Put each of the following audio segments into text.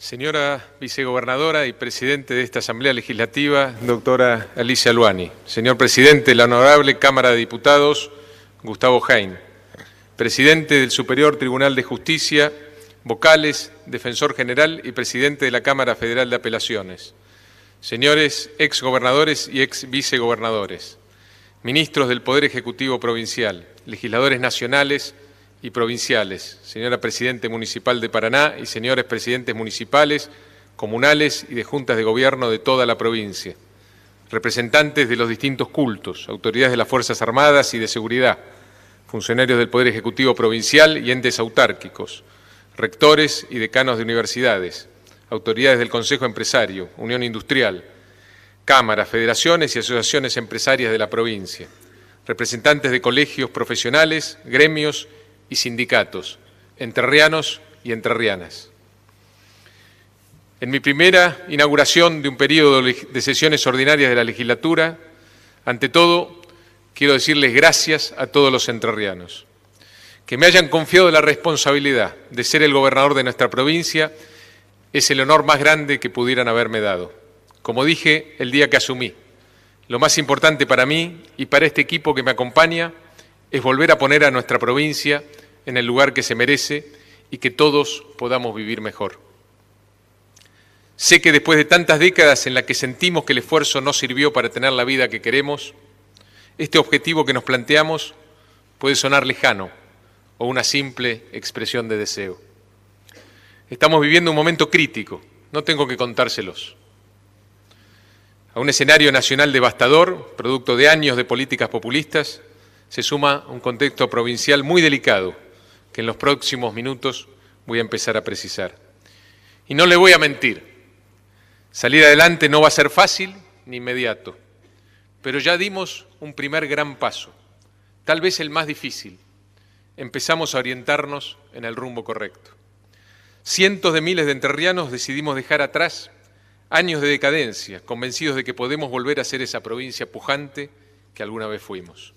Señora vicegobernadora y presidente de esta Asamblea Legislativa, doctora Alicia Luani. Señor presidente de la Honorable Cámara de Diputados, Gustavo Jain. Presidente del Superior Tribunal de Justicia, vocales, defensor general y presidente de la Cámara Federal de Apelaciones. Señores exgobernadores y exvicegobernadores. Ministros del Poder Ejecutivo Provincial, legisladores nacionales y provinciales, señora Presidente Municipal de Paraná y señores presidentes municipales, comunales y de juntas de gobierno de toda la provincia, representantes de los distintos cultos, autoridades de las Fuerzas Armadas y de Seguridad, funcionarios del Poder Ejecutivo Provincial y entes autárquicos, rectores y decanos de universidades, autoridades del Consejo Empresario, Unión Industrial, cámaras, federaciones y asociaciones empresarias de la provincia, representantes de colegios profesionales, gremios y sindicatos, entrerrianos y entrerrianas. En mi primera inauguración de un periodo de sesiones ordinarias de la legislatura, ante todo, quiero decirles gracias a todos los entrerrianos. Que me hayan confiado la responsabilidad de ser el gobernador de nuestra provincia es el honor más grande que pudieran haberme dado. Como dije el día que asumí, lo más importante para mí y para este equipo que me acompaña es volver a poner a nuestra provincia en el lugar que se merece y que todos podamos vivir mejor. Sé que después de tantas décadas en las que sentimos que el esfuerzo no sirvió para tener la vida que queremos, este objetivo que nos planteamos puede sonar lejano o una simple expresión de deseo. Estamos viviendo un momento crítico, no tengo que contárselos. A un escenario nacional devastador, producto de años de políticas populistas, se suma un contexto provincial muy delicado, que en los próximos minutos voy a empezar a precisar. Y no le voy a mentir, salir adelante no va a ser fácil ni inmediato, pero ya dimos un primer gran paso, tal vez el más difícil. Empezamos a orientarnos en el rumbo correcto. Cientos de miles de entrerrianos decidimos dejar atrás años de decadencia, convencidos de que podemos volver a ser esa provincia pujante que alguna vez fuimos.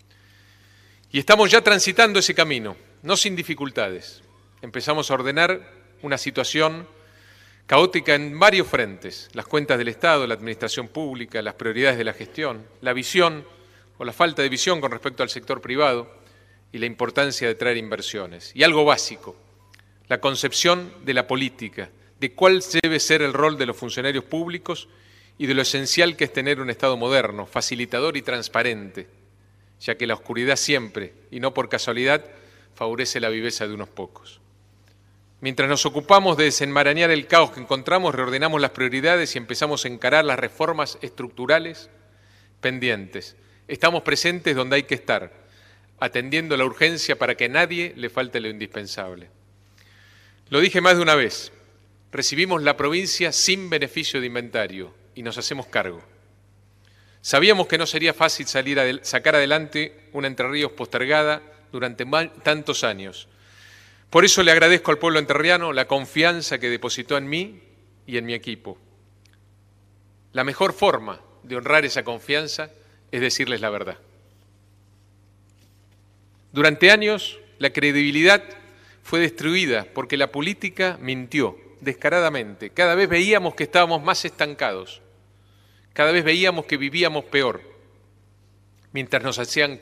Y estamos ya transitando ese camino, no sin dificultades. Empezamos a ordenar una situación caótica en varios frentes: las cuentas del Estado, la administración pública, las prioridades de la gestión, la visión o la falta de visión con respecto al sector privado y la importancia de traer inversiones. Y algo básico, la concepción de la política, de cuál debe ser el rol de los funcionarios públicos y de lo esencial que es tener un Estado moderno, facilitador y transparente, ya que la oscuridad siempre, y no por casualidad, favorece la viveza de unos pocos. Mientras nos ocupamos de desenmarañar el caos que encontramos, reordenamos las prioridades y empezamos a encarar las reformas estructurales pendientes. Estamos presentes donde hay que estar, atendiendo la urgencia para que a nadie le falte lo indispensable. Lo dije más de una vez, recibimos la provincia sin beneficio de inventario y nos hacemos cargo. Sabíamos que no sería fácil sacar adelante una Entre Ríos postergada durante tantos años. Por eso le agradezco al pueblo entrerriano la confianza que depositó en mí y en mi equipo. La mejor forma de honrar esa confianza es decirles la verdad. Durante años, la credibilidad fue destruida porque la política mintió descaradamente. Cada vez veíamos que estábamos más estancados. Cada vez veíamos que vivíamos peor, mientras nos hacían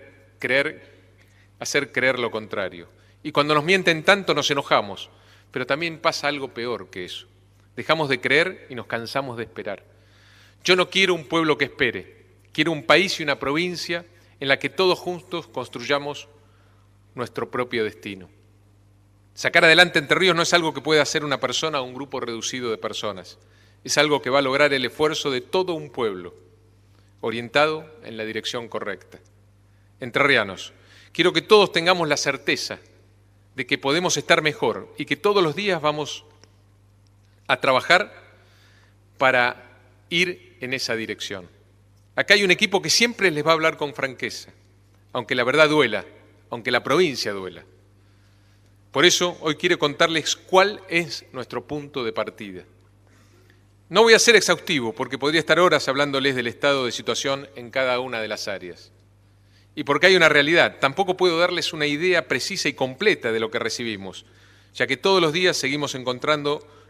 hacer creer lo contrario. Y cuando nos mienten tanto nos enojamos, pero también pasa algo peor que eso. Dejamos de creer y nos cansamos de esperar. Yo no quiero un pueblo que espere, quiero un país y una provincia en la que todos juntos construyamos nuestro propio destino. Sacar adelante Entre Ríos no es algo que pueda hacer una persona o un grupo reducido de personas. Es algo que va a lograr el esfuerzo de todo un pueblo, orientado en la dirección correcta. Entrerrianos, quiero que todos tengamos la certeza de que podemos estar mejor y que todos los días vamos a trabajar para ir en esa dirección. Acá hay un equipo que siempre les va a hablar con franqueza, aunque la verdad duela, aunque la provincia duela. Por eso hoy quiero contarles cuál es nuestro punto de partida. No voy a ser exhaustivo porque podría estar horas hablándoles del estado de situación en cada una de las áreas. Y porque hay una realidad, tampoco puedo darles una idea precisa y completa de lo que recibimos, ya que todos los días seguimos encontrando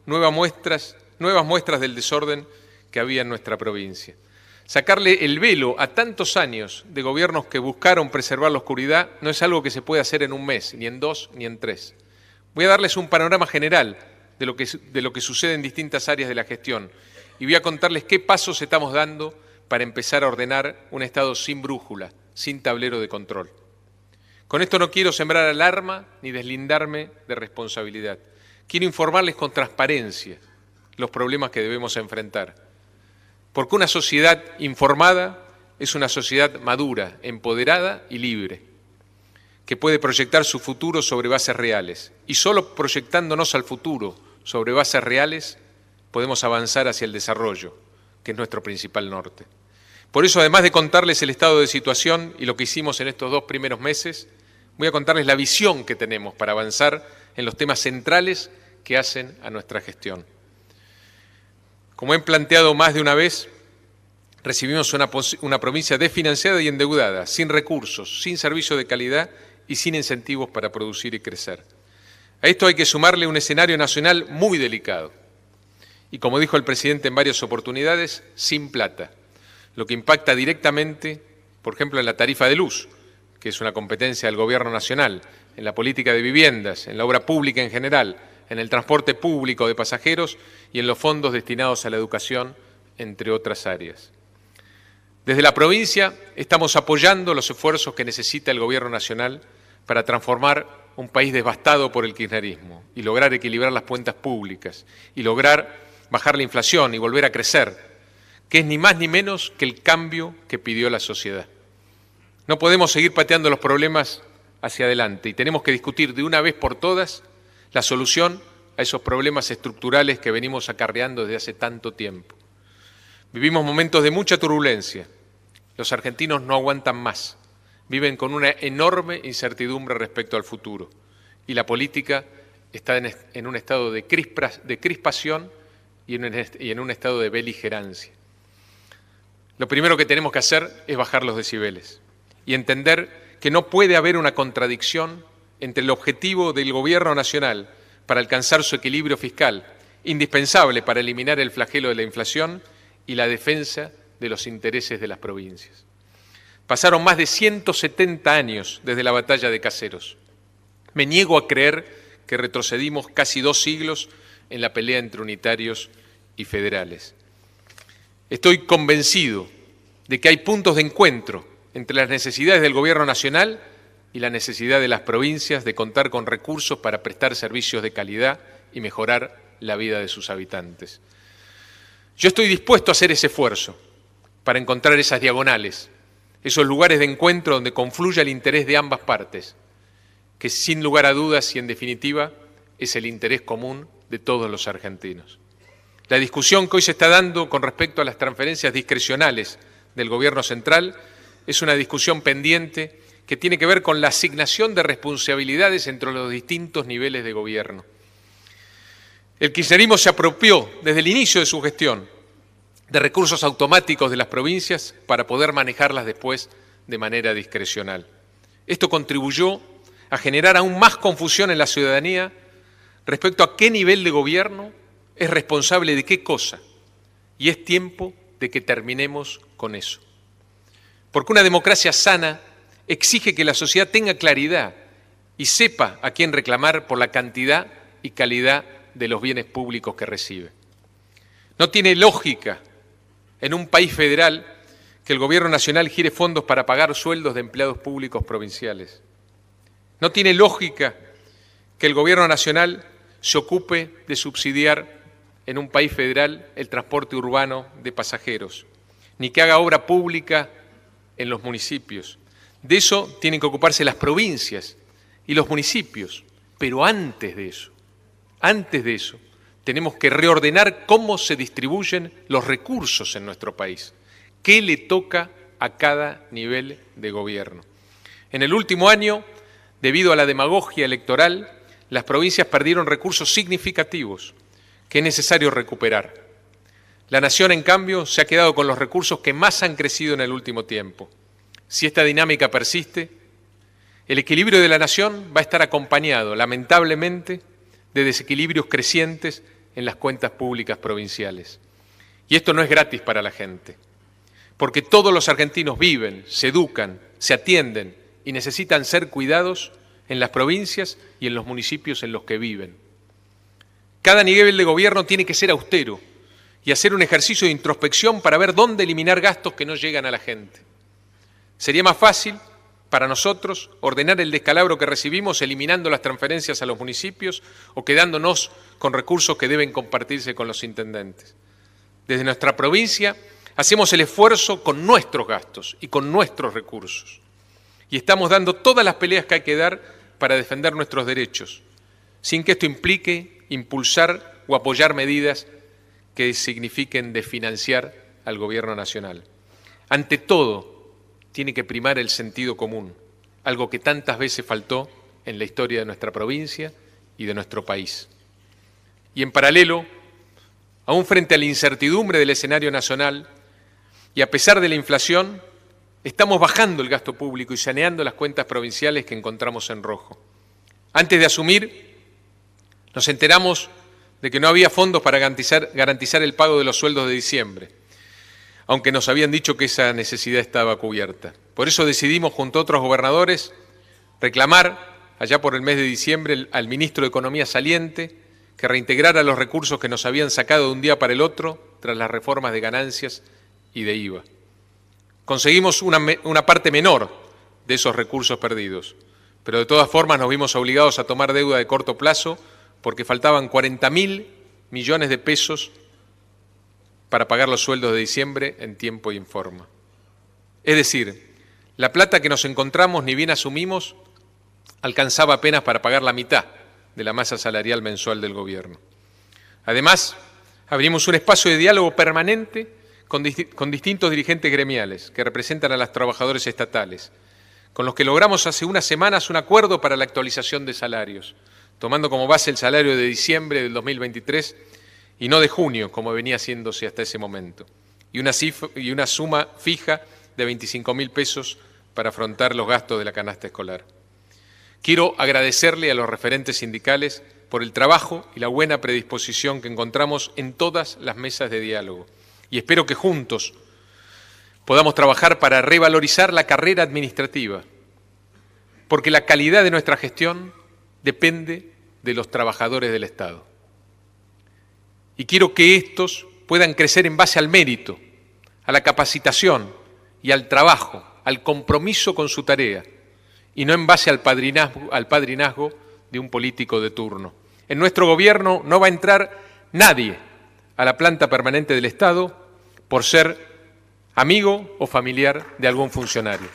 nuevas muestras del desorden que había en nuestra provincia. Sacarle el velo a tantos años de gobiernos que buscaron preservar la oscuridad no es algo que se puede hacer en un mes, ni en 2, ni en 3. Voy a darles un panorama general de lo que sucede en distintas áreas de la gestión y voy a contarles qué pasos estamos dando para empezar a ordenar un Estado sin brújula, sin tablero de control. Con esto no quiero sembrar alarma ni deslindarme de responsabilidad. Quiero informarles con transparencia los problemas que debemos enfrentar. Porque una sociedad informada es una sociedad madura, empoderada y libre, que puede proyectar su futuro sobre bases reales. Y solo proyectándonos al futuro sobre bases reales podemos avanzar hacia el desarrollo, que es nuestro principal norte. Por eso, además de contarles el estado de situación y lo que hicimos en estos 2 primeros meses, voy a contarles la visión que tenemos para avanzar en los temas centrales que hacen a nuestra gestión. Como he planteado más de una vez, recibimos una provincia desfinanciada y endeudada, sin recursos, sin servicio de calidad y sin incentivos para producir y crecer. A esto hay que sumarle un escenario nacional muy delicado. Y como dijo el presidente en varias oportunidades, sin plata, lo que impacta directamente, por ejemplo, en la tarifa de luz, que es una competencia del Gobierno nacional, en la política de viviendas, en la obra pública en general, en el transporte público de pasajeros y en los fondos destinados a la educación, entre otras áreas. Desde la provincia estamos apoyando los esfuerzos que necesita el Gobierno nacional para transformar un país devastado por el kirchnerismo y lograr equilibrar las cuentas públicas y lograr bajar la inflación y volver a crecer, que es ni más ni menos que el cambio que pidió la sociedad. No podemos seguir pateando los problemas hacia adelante y tenemos que discutir de una vez por todas la solución a esos problemas estructurales que venimos acarreando desde hace tanto tiempo. Vivimos momentos de mucha turbulencia. Los argentinos no aguantan más. Viven con una enorme incertidumbre respecto al futuro. Y la política está en un estado de crispación y en un estado de beligerancia. Lo primero que tenemos que hacer es bajar los decibeles y entender que no puede haber una contradicción entre el objetivo del Gobierno nacional para alcanzar su equilibrio fiscal, indispensable para eliminar el flagelo de la inflación, y la defensa de los intereses de las provincias. Pasaron más de 170 años desde la batalla de Caseros. Me niego a creer que retrocedimos casi 2 siglos en la pelea entre unitarios y federales. Estoy convencido de que hay puntos de encuentro entre las necesidades del Gobierno nacional y la necesidad de las provincias de contar con recursos para prestar servicios de calidad y mejorar la vida de sus habitantes. Yo estoy dispuesto a hacer ese esfuerzo para encontrar esas diagonales, esos lugares de encuentro donde confluya el interés de ambas partes, que sin lugar a dudas y en definitiva es el interés común de todos los argentinos. La discusión que hoy se está dando con respecto a las transferencias discrecionales del Gobierno central es una discusión pendiente que tiene que ver con la asignación de responsabilidades entre los distintos niveles de gobierno. El kirchnerismo se apropió desde el inicio de su gestión de recursos automáticos de las provincias para poder manejarlas después de manera discrecional. Esto contribuyó a generar aún más confusión en la ciudadanía respecto a qué nivel de gobierno es responsable de qué cosa, y es tiempo de que terminemos con eso. Porque una democracia sana exige que la sociedad tenga claridad y sepa a quién reclamar por la cantidad y calidad de los bienes públicos que recibe. No tiene lógica en un país federal que el Gobierno nacional gire fondos para pagar sueldos de empleados públicos provinciales. No tiene lógica que el Gobierno nacional se ocupe de subsidiar en un país federal el transporte urbano de pasajeros, ni que haga obra pública en los municipios. De eso tienen que ocuparse las provincias y los municipios, pero antes de eso, tenemos que reordenar cómo se distribuyen los recursos en nuestro país, qué le toca a cada nivel de gobierno. En el último año, debido a la demagogia electoral, las provincias perdieron recursos significativos que es necesario recuperar. La nación, en cambio, se ha quedado con los recursos que más han crecido en el último tiempo. Si esta dinámica persiste, el equilibrio de la nación va a estar acompañado, lamentablemente, de desequilibrios crecientes en las cuentas públicas provinciales. Y esto no es gratis para la gente, porque todos los argentinos viven, se educan, se atienden y necesitan ser cuidados en las provincias y en los municipios en los que viven. Cada nivel de gobierno tiene que ser austero y hacer un ejercicio de introspección para ver dónde eliminar gastos que no llegan a la gente. Sería más fácil para nosotros ordenar el descalabro que recibimos eliminando las transferencias a los municipios o quedándonos con recursos que deben compartirse con los intendentes. Desde nuestra provincia hacemos el esfuerzo con nuestros gastos y con nuestros recursos. Y estamos dando todas las peleas que hay que dar para defender nuestros derechos, sin que esto implique impulsar o apoyar medidas que signifiquen desfinanciar al Gobierno nacional. Ante todo, tiene que primar el sentido común, algo que tantas veces faltó en la historia de nuestra provincia y de nuestro país. Y en paralelo, aún frente a la incertidumbre del escenario nacional y a pesar de la inflación, estamos bajando el gasto público y saneando las cuentas provinciales que encontramos en rojo. Antes de asumir, nos enteramos de que no había fondos para garantizar el pago de los sueldos de diciembre, aunque nos habían dicho que esa necesidad estaba cubierta. Por eso decidimos, junto a otros gobernadores, reclamar, allá por el mes de diciembre, al ministro de Economía saliente, que reintegrara los recursos que nos habían sacado de un día para el otro tras las reformas de ganancias y de IVA. Conseguimos una parte menor de esos recursos perdidos, pero de todas formas nos vimos obligados a tomar deuda de corto plazo porque faltaban 40.000 millones de pesos para pagar los sueldos de diciembre en tiempo y en forma. Es decir, la plata que nos encontramos, ni bien asumimos, alcanzaba apenas para pagar la mitad de la masa salarial mensual del gobierno. Además, abrimos un espacio de diálogo permanente con distintos dirigentes gremiales que representan a los trabajadores estatales, con los que logramos hace unas semanas un acuerdo para la actualización de salarios, tomando como base el salario de diciembre del 2023 y no de junio, como venía haciéndose hasta ese momento, y una suma fija de 25.000 pesos para afrontar los gastos de la canasta escolar. Quiero agradecerle a los referentes sindicales por el trabajo y la buena predisposición que encontramos en todas las mesas de diálogo, y espero que juntos podamos trabajar para revalorizar la carrera administrativa, porque la calidad de nuestra gestión depende de los trabajadores del Estado. Y quiero que estos puedan crecer en base al mérito, a la capacitación y al trabajo, al compromiso con su tarea, y no en base al padrinazgo de un político de turno. En nuestro gobierno no va a entrar nadie a la planta permanente del Estado por ser amigo o familiar de algún funcionario.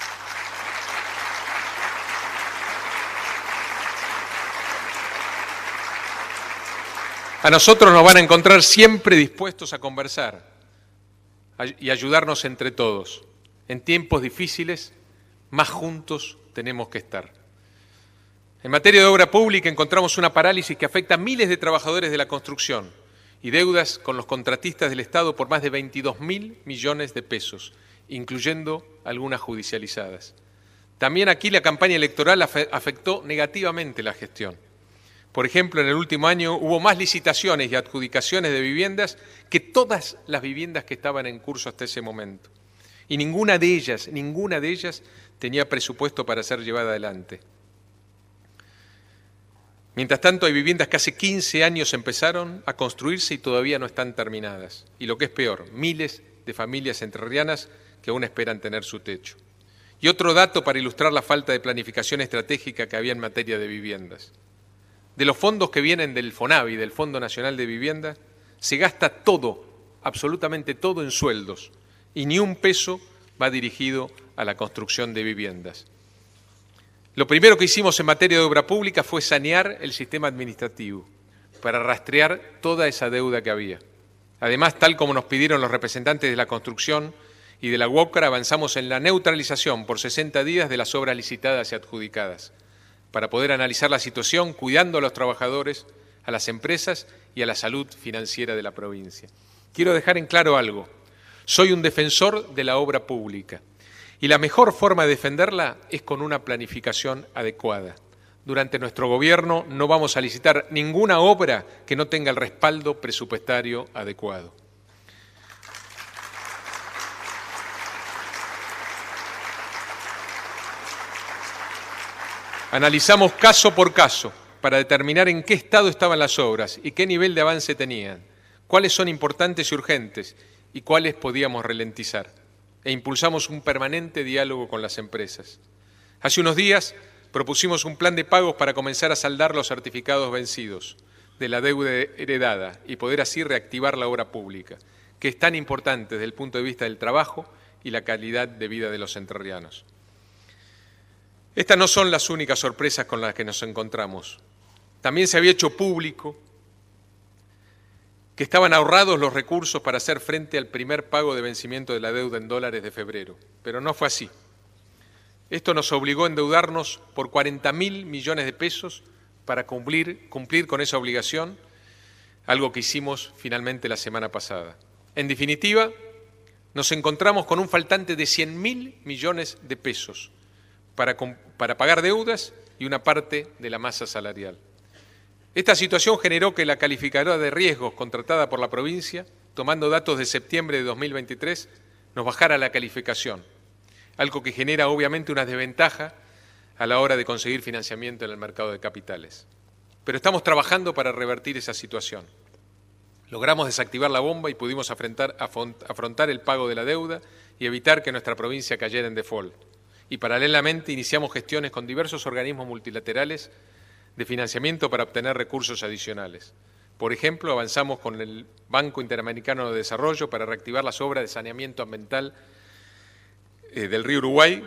A nosotros nos van a encontrar siempre dispuestos a conversar y ayudarnos entre todos. En tiempos difíciles, más juntos tenemos que estar. En materia de obra pública encontramos una parálisis que afecta a miles de trabajadores de la construcción y deudas con los contratistas del Estado por más de 22.000 millones de pesos, incluyendo algunas judicializadas. También aquí la campaña electoral afectó negativamente la gestión. Por ejemplo, en el último año hubo más licitaciones y adjudicaciones de viviendas que todas las viviendas que estaban en curso hasta ese momento. Y ninguna de ellas tenía presupuesto para ser llevada adelante. Mientras tanto, hay viviendas que hace 15 años empezaron a construirse y todavía no están terminadas. Y lo que es peor, miles de familias entrerrianas que aún esperan tener su techo. Y otro dato para ilustrar la falta de planificación estratégica que había en materia de viviendas. De los fondos que vienen del FONAVI, del Fondo Nacional de Vivienda, se gasta todo, absolutamente todo en sueldos, y ni un peso va dirigido a la construcción de viviendas. Lo primero que hicimos en materia de obra pública fue sanear el sistema administrativo para rastrear toda esa deuda que había. Además, tal como nos pidieron los representantes de la construcción y de la UOCRA, avanzamos en la neutralización por 60 días de las obras licitadas y adjudicadas, para poder analizar la situación cuidando a los trabajadores, a las empresas y a la salud financiera de la provincia. Quiero dejar en claro algo. Soy un defensor de la obra pública y la mejor forma de defenderla es con una planificación adecuada, Durante nuestro gobierno no vamos a licitar ninguna obra que no tenga el respaldo presupuestario adecuado. Analizamos caso por caso para determinar en qué estado estaban las obras y qué nivel de avance tenían, cuáles son importantes y urgentes y cuáles podíamos ralentizar. E impulsamos un permanente diálogo con las empresas. Hace unos días propusimos un plan de pagos para comenzar a saldar los certificados vencidos de la deuda heredada y poder así reactivar la obra pública, que es tan importante desde el punto de vista del trabajo y la calidad de vida de los entrerrianos. Estas no son las únicas sorpresas con las que nos encontramos. También se había hecho público que estaban ahorrados los recursos para hacer frente al primer pago de vencimiento de la deuda en dólares de febrero, pero no fue así. Esto nos obligó a endeudarnos por 40.000 millones de pesos para cumplir con esa obligación, algo que hicimos finalmente la semana pasada. En definitiva, nos encontramos con un faltante de 100.000 millones de pesos para pagar deudas y una parte de la masa salarial. Esta situación generó que la calificadora de riesgos contratada por la provincia, tomando datos de septiembre de 2023, nos bajara la calificación, algo que genera obviamente una desventaja a la hora de conseguir financiamiento en el mercado de capitales. Pero estamos trabajando para revertir esa situación. Logramos desactivar la bomba y pudimos afrontar el pago de la deuda y evitar que nuestra provincia cayera en default. Y paralelamente iniciamos gestiones con diversos organismos multilaterales de financiamiento para obtener recursos adicionales. Por ejemplo, avanzamos con el Banco Interamericano de Desarrollo para reactivar las obras de saneamiento ambiental del río Uruguay,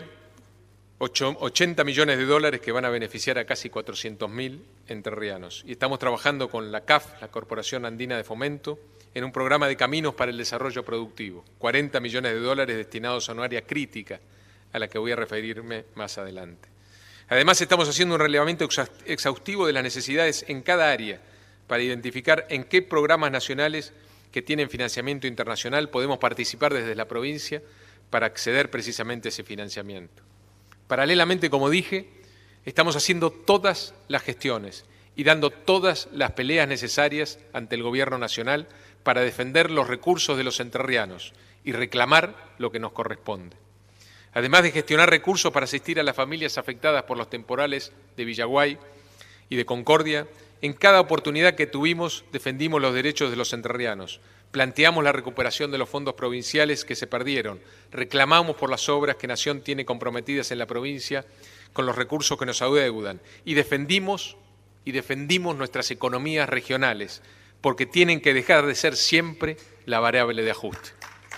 80 millones de dólares que van a beneficiar a casi 400.000 entrerrianos. Y estamos trabajando con la CAF, la Corporación Andina de Fomento, en un programa de caminos para el desarrollo productivo, 40 millones de dólares destinados a un área crítica, a la que voy a referirme más adelante. Además, estamos haciendo un relevamiento exhaustivo de las necesidades en cada área para identificar en qué programas nacionales que tienen financiamiento internacional podemos participar desde la provincia para acceder precisamente a ese financiamiento. Paralelamente, como dije, estamos haciendo todas las gestiones y dando todas las peleas necesarias ante el Gobierno Nacional para defender los recursos de los entrerrianos y reclamar lo que nos corresponde. Además de gestionar recursos para asistir a las familias afectadas por los temporales de Villaguay y de Concordia, en cada oportunidad que tuvimos defendimos los derechos de los entrerrianos, planteamos la recuperación de los fondos provinciales que se perdieron, reclamamos por las obras que Nación tiene comprometidas en la provincia con los recursos que nos adeudan y defendimos nuestras economías regionales, porque tienen que dejar de ser siempre la variable de ajuste.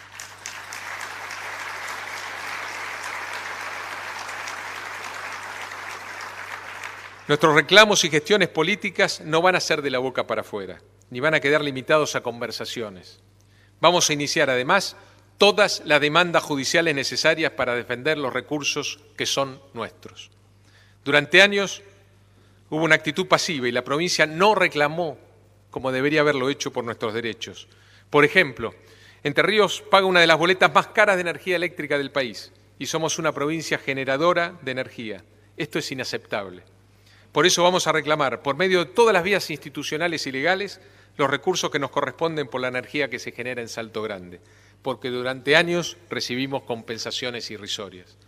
Nuestros reclamos y gestiones políticas no van a ser de la boca para afuera, ni van a quedar limitados a conversaciones. Vamos a iniciar, además, todas las demandas judiciales necesarias para defender los recursos que son nuestros. Durante años hubo una actitud pasiva y la provincia no reclamó como debería haberlo hecho por nuestros derechos. Por ejemplo, Entre Ríos paga una de las boletas más caras de energía eléctrica del país y somos una provincia generadora de energía. Esto es inaceptable. Por eso vamos a reclamar, por medio de todas las vías institucionales y legales, los recursos que nos corresponden por la energía que se genera en Salto Grande, porque durante años recibimos compensaciones irrisorias.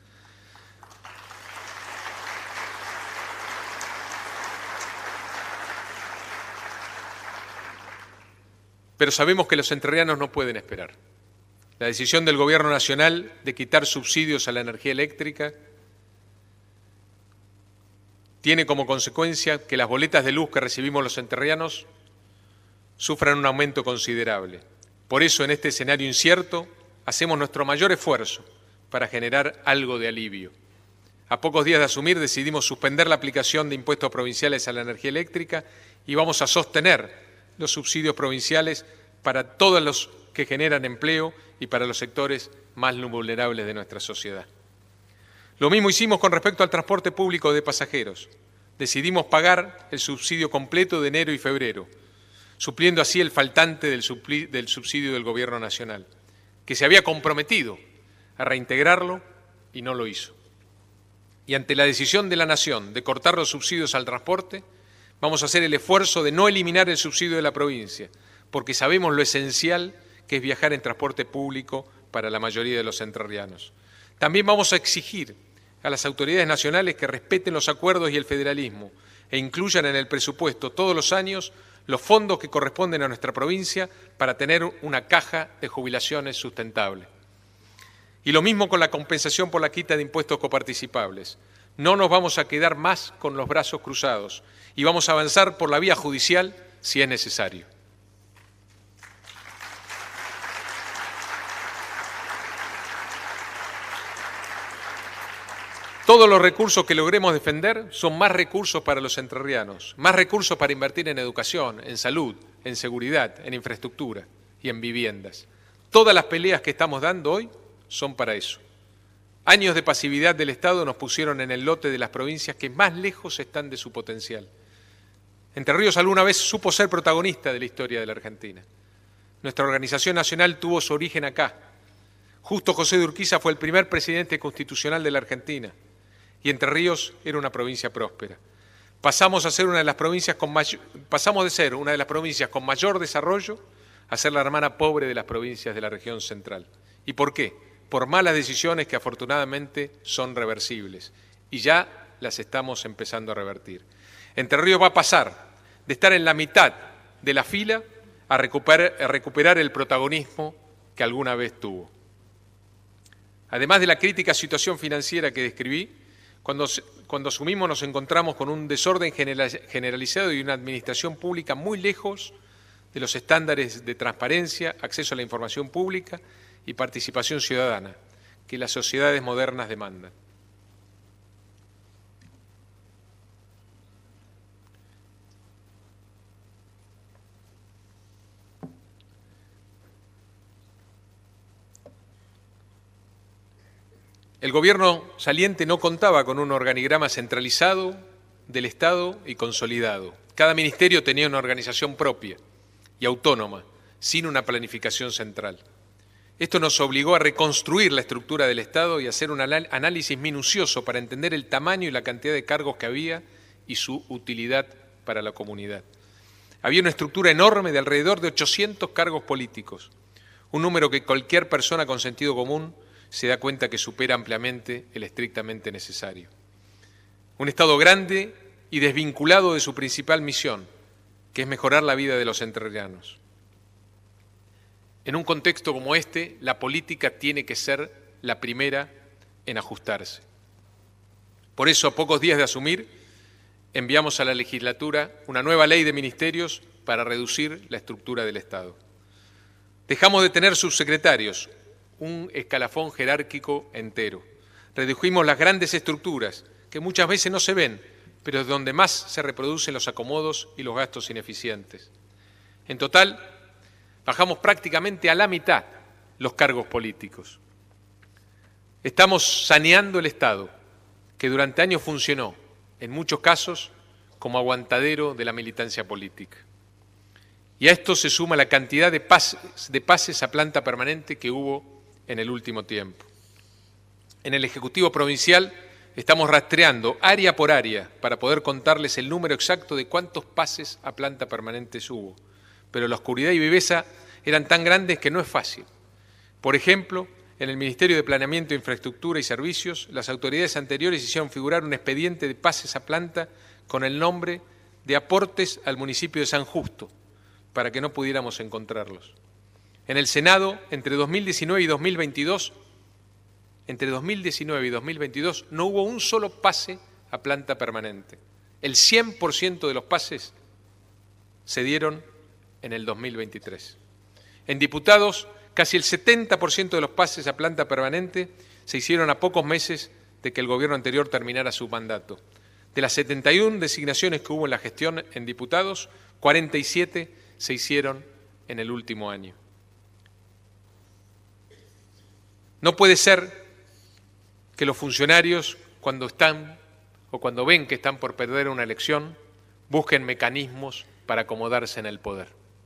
Pero sabemos que los entrerrianos no pueden esperar. La decisión del Gobierno Nacional de quitar subsidios a la energía eléctrica tiene como consecuencia que las boletas de luz que recibimos los entrerrianos sufran un aumento considerable. Por eso, en este escenario incierto, hacemos nuestro mayor esfuerzo para generar algo de alivio. A pocos días de asumir, decidimos suspender la aplicación de impuestos provinciales a la energía eléctrica y vamos a sostener los subsidios provinciales para todos los que generan empleo y para los sectores más vulnerables de nuestra sociedad. Lo mismo hicimos con respecto al transporte público de pasajeros. Decidimos pagar el subsidio completo de enero y febrero, supliendo así el faltante del subsidio del Gobierno Nacional, que se había comprometido a reintegrarlo y no lo hizo. Y ante la decisión de la Nación de cortar los subsidios al transporte, vamos a hacer el esfuerzo de no eliminar el subsidio de la provincia, porque sabemos lo esencial que es viajar en transporte público para la mayoría de los entrerrianos. También vamos a exigir a las autoridades nacionales que respeten los acuerdos y el federalismo e incluyan en el presupuesto todos los años los fondos que corresponden a nuestra provincia para tener una caja de jubilaciones sustentable. Y lo mismo con la compensación por la quita de impuestos coparticipables. No nos vamos a quedar más con los brazos cruzados y vamos a avanzar por la vía judicial si es necesario. Todos los recursos que logremos defender son más recursos para los entrerrianos, más recursos para invertir en educación, en salud, en seguridad, en infraestructura y en viviendas. Todas las peleas que estamos dando hoy son para eso. Años de pasividad del Estado nos pusieron en el lote de las provincias que más lejos están de su potencial. Entre Ríos alguna vez supo ser protagonista de la historia de la Argentina. Nuestra organización nacional tuvo su origen acá. Justo José de Urquiza fue el primer presidente constitucional de la Argentina. Y Entre Ríos era una provincia próspera. Pasamos de ser una de las provincias con mayor desarrollo a ser la hermana pobre de las provincias de la región central. ¿Y por qué? Por malas decisiones que afortunadamente son reversibles. Y ya las estamos empezando a revertir. Entre Ríos va a pasar de estar en la mitad de la fila a recuperar el protagonismo que alguna vez tuvo. Además de la crítica situación financiera que describí, cuando asumimos nos encontramos con un desorden generalizado y una administración pública muy lejos de los estándares de transparencia, acceso a la información pública y participación ciudadana que las sociedades modernas demandan. El gobierno saliente no contaba con un organigrama centralizado del Estado y consolidado. Cada ministerio tenía una organización propia y autónoma, sin una planificación central. Esto nos obligó a reconstruir la estructura del Estado y hacer un análisis minucioso para entender el tamaño y la cantidad de cargos que había y su utilidad para la comunidad. Había una estructura enorme de alrededor de 800 cargos políticos, un número que cualquier persona con sentido común se da cuenta que supera ampliamente el estrictamente necesario. Un Estado grande y desvinculado de su principal misión, que es mejorar la vida de los entrerrianos. En un contexto como este, la política tiene que ser la primera en ajustarse. Por eso, a pocos días de asumir, enviamos a la legislatura una nueva ley de ministerios para reducir la estructura del Estado. Dejamos de tener subsecretarios, un escalafón jerárquico entero. Redujimos las grandes estructuras, que muchas veces no se ven, pero es donde más se reproducen los acomodos y los gastos ineficientes. En total, bajamos prácticamente a la mitad los cargos políticos. Estamos saneando el Estado, que durante años funcionó, en muchos casos, como aguantadero de la militancia política. Y a esto se suma la cantidad de pases a planta permanente que hubo en el último tiempo. En el Ejecutivo Provincial estamos rastreando área por área para poder contarles el número exacto de cuántos pases a planta permanente hubo, pero la oscuridad y viveza eran tan grandes que no es fácil. Por ejemplo, en el Ministerio de Planeamiento, Infraestructura y Servicios, las autoridades anteriores hicieron figurar un expediente de pases a planta con el nombre de aportes al municipio de San Justo, para que no pudiéramos encontrarlos. En el Senado, entre 2019 y 2022, no hubo un solo pase a planta permanente. El 100% de los pases se dieron en el 2023. En diputados, casi el 70% de los pases a planta permanente se hicieron a pocos meses de que el gobierno anterior terminara su mandato. De las 71 designaciones que hubo en la gestión en diputados, 47 se hicieron en el último año. No puede ser que los funcionarios, cuando están o cuando ven que están por perder una elección, busquen mecanismos para acomodarse en el poder.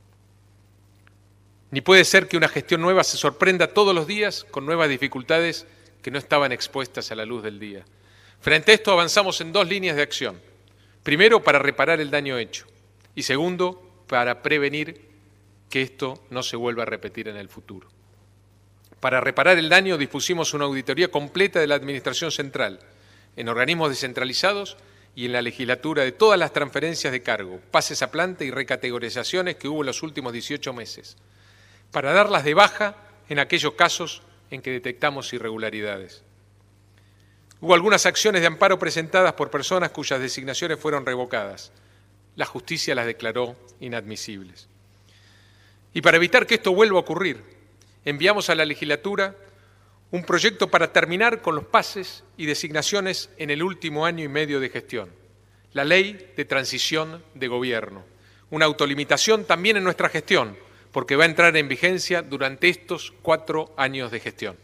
Ni puede ser que una gestión nueva se sorprenda todos los días con nuevas dificultades que no estaban expuestas a la luz del día. Frente a esto avanzamos en dos líneas de acción. Primero, para reparar el daño hecho. Y segundo, para prevenir que esto no se vuelva a repetir en el futuro. Para reparar el daño dispusimos una auditoría completa de la Administración Central, en organismos descentralizados y en la legislatura de todas las transferencias de cargo, pases a planta y recategorizaciones que hubo en los últimos 18 meses, para darlas de baja en aquellos casos en que detectamos irregularidades. Hubo algunas acciones de amparo presentadas por personas cuyas designaciones fueron revocadas. La justicia las declaró inadmisibles. Y para evitar que esto vuelva a ocurrir, enviamos a la legislatura un proyecto para terminar con los pases y designaciones en el último año y medio de gestión. La Ley de Transición de Gobierno. Una autolimitación también en nuestra gestión, porque va a entrar en vigencia durante estos 4 años de gestión.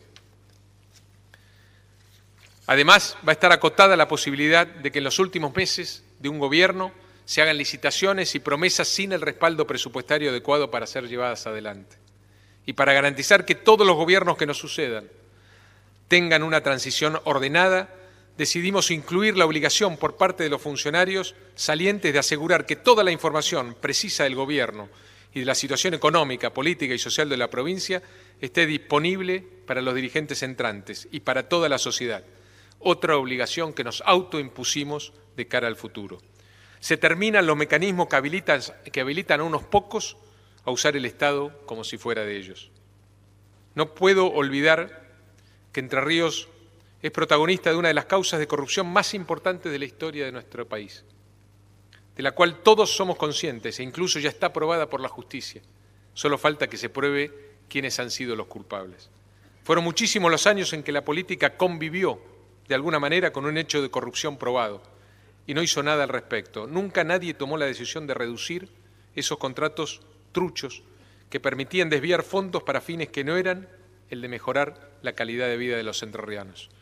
Además, va a estar acotada la posibilidad de que en los últimos meses de un gobierno se hagan licitaciones y promesas sin el respaldo presupuestario adecuado para ser llevadas adelante. Y para garantizar que todos los gobiernos que nos sucedan tengan una transición ordenada, decidimos incluir la obligación por parte de los funcionarios salientes de asegurar que toda la información precisa del gobierno y de la situación económica, política y social de la provincia esté disponible para los dirigentes entrantes y para toda la sociedad. Otra obligación que nos autoimpusimos de cara al futuro. Se terminan los mecanismos que habilitan a unos pocos a usar el Estado como si fuera de ellos. No puedo olvidar que Entre Ríos es protagonista de una de las causas de corrupción más importantes de la historia de nuestro país, de la cual todos somos conscientes e incluso ya está aprobada por la justicia. Solo falta que se pruebe quiénes han sido los culpables. Fueron muchísimos los años en que la política convivió de alguna manera con un hecho de corrupción probado y no hizo nada al respecto. Nunca nadie tomó la decisión de reducir esos contratos truchos que permitían desviar fondos para fines que no eran el de mejorar la calidad de vida de los entrerrianos.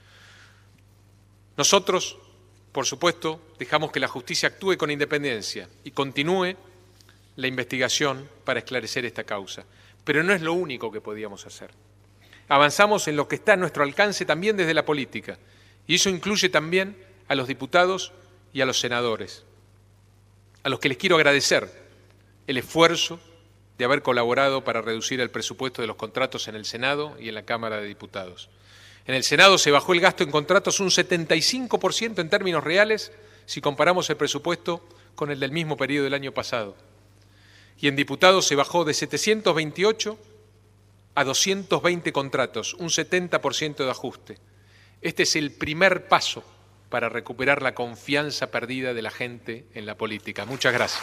Nosotros, por supuesto, dejamos que la justicia actúe con independencia y continúe la investigación para esclarecer esta causa. Pero no es lo único que podíamos hacer. Avanzamos en lo que está a nuestro alcance también desde la política, y eso incluye también a los diputados y a los senadores, a los que les quiero agradecer el esfuerzo de haber colaborado para reducir el presupuesto de los contratos en el Senado y en la Cámara de Diputados. En el Senado se bajó el gasto en contratos un 75% en términos reales si comparamos el presupuesto con el del mismo periodo del año pasado. Y en diputados se bajó de 728 a 220 contratos, un 70% de ajuste. Este es el primer paso para recuperar la confianza perdida de la gente en la política. Muchas gracias.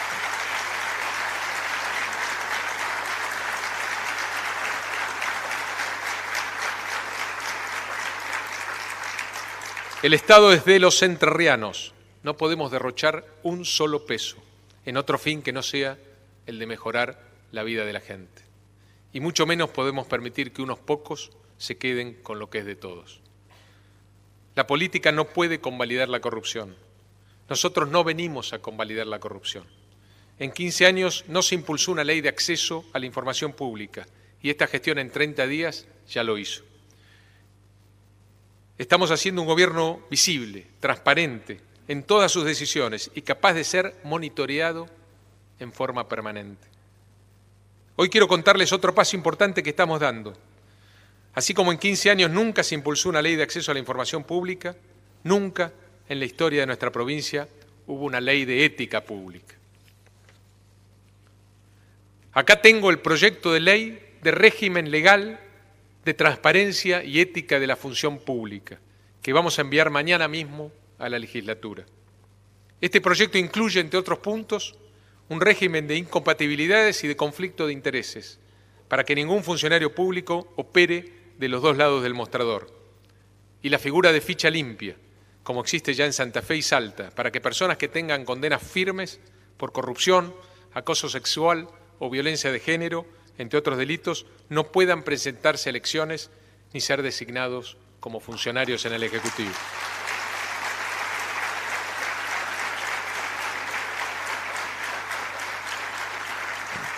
El Estado es de los entrerrianos. No podemos derrochar un solo peso en otro fin que no sea el de mejorar la vida de la gente. Y mucho menos podemos permitir que unos pocos se queden con lo que es de todos. La política no puede convalidar la corrupción. Nosotros no venimos a convalidar la corrupción. En 15 años no se impulsó una ley de acceso a la información pública y esta gestión en 30 días ya lo hizo. Estamos haciendo un gobierno visible, transparente en todas sus decisiones y capaz de ser monitoreado en forma permanente. Hoy quiero contarles otro paso importante que estamos dando. Así como en 15 años nunca se impulsó una ley de acceso a la información pública, nunca en la historia de nuestra provincia hubo una ley de ética pública. Acá tengo el proyecto de ley de régimen legal de transparencia y ética de la función pública, que vamos a enviar mañana mismo a la legislatura. Este proyecto incluye, entre otros puntos, un régimen de incompatibilidades y de conflicto de intereses, para que ningún funcionario público opere de los dos lados del mostrador, y la figura de ficha limpia, como existe ya en Santa Fe y Salta, para que personas que tengan condenas firmes por corrupción, acoso sexual o violencia de género, entre otros delitos, no puedan presentarse a elecciones ni ser designados como funcionarios en el Ejecutivo.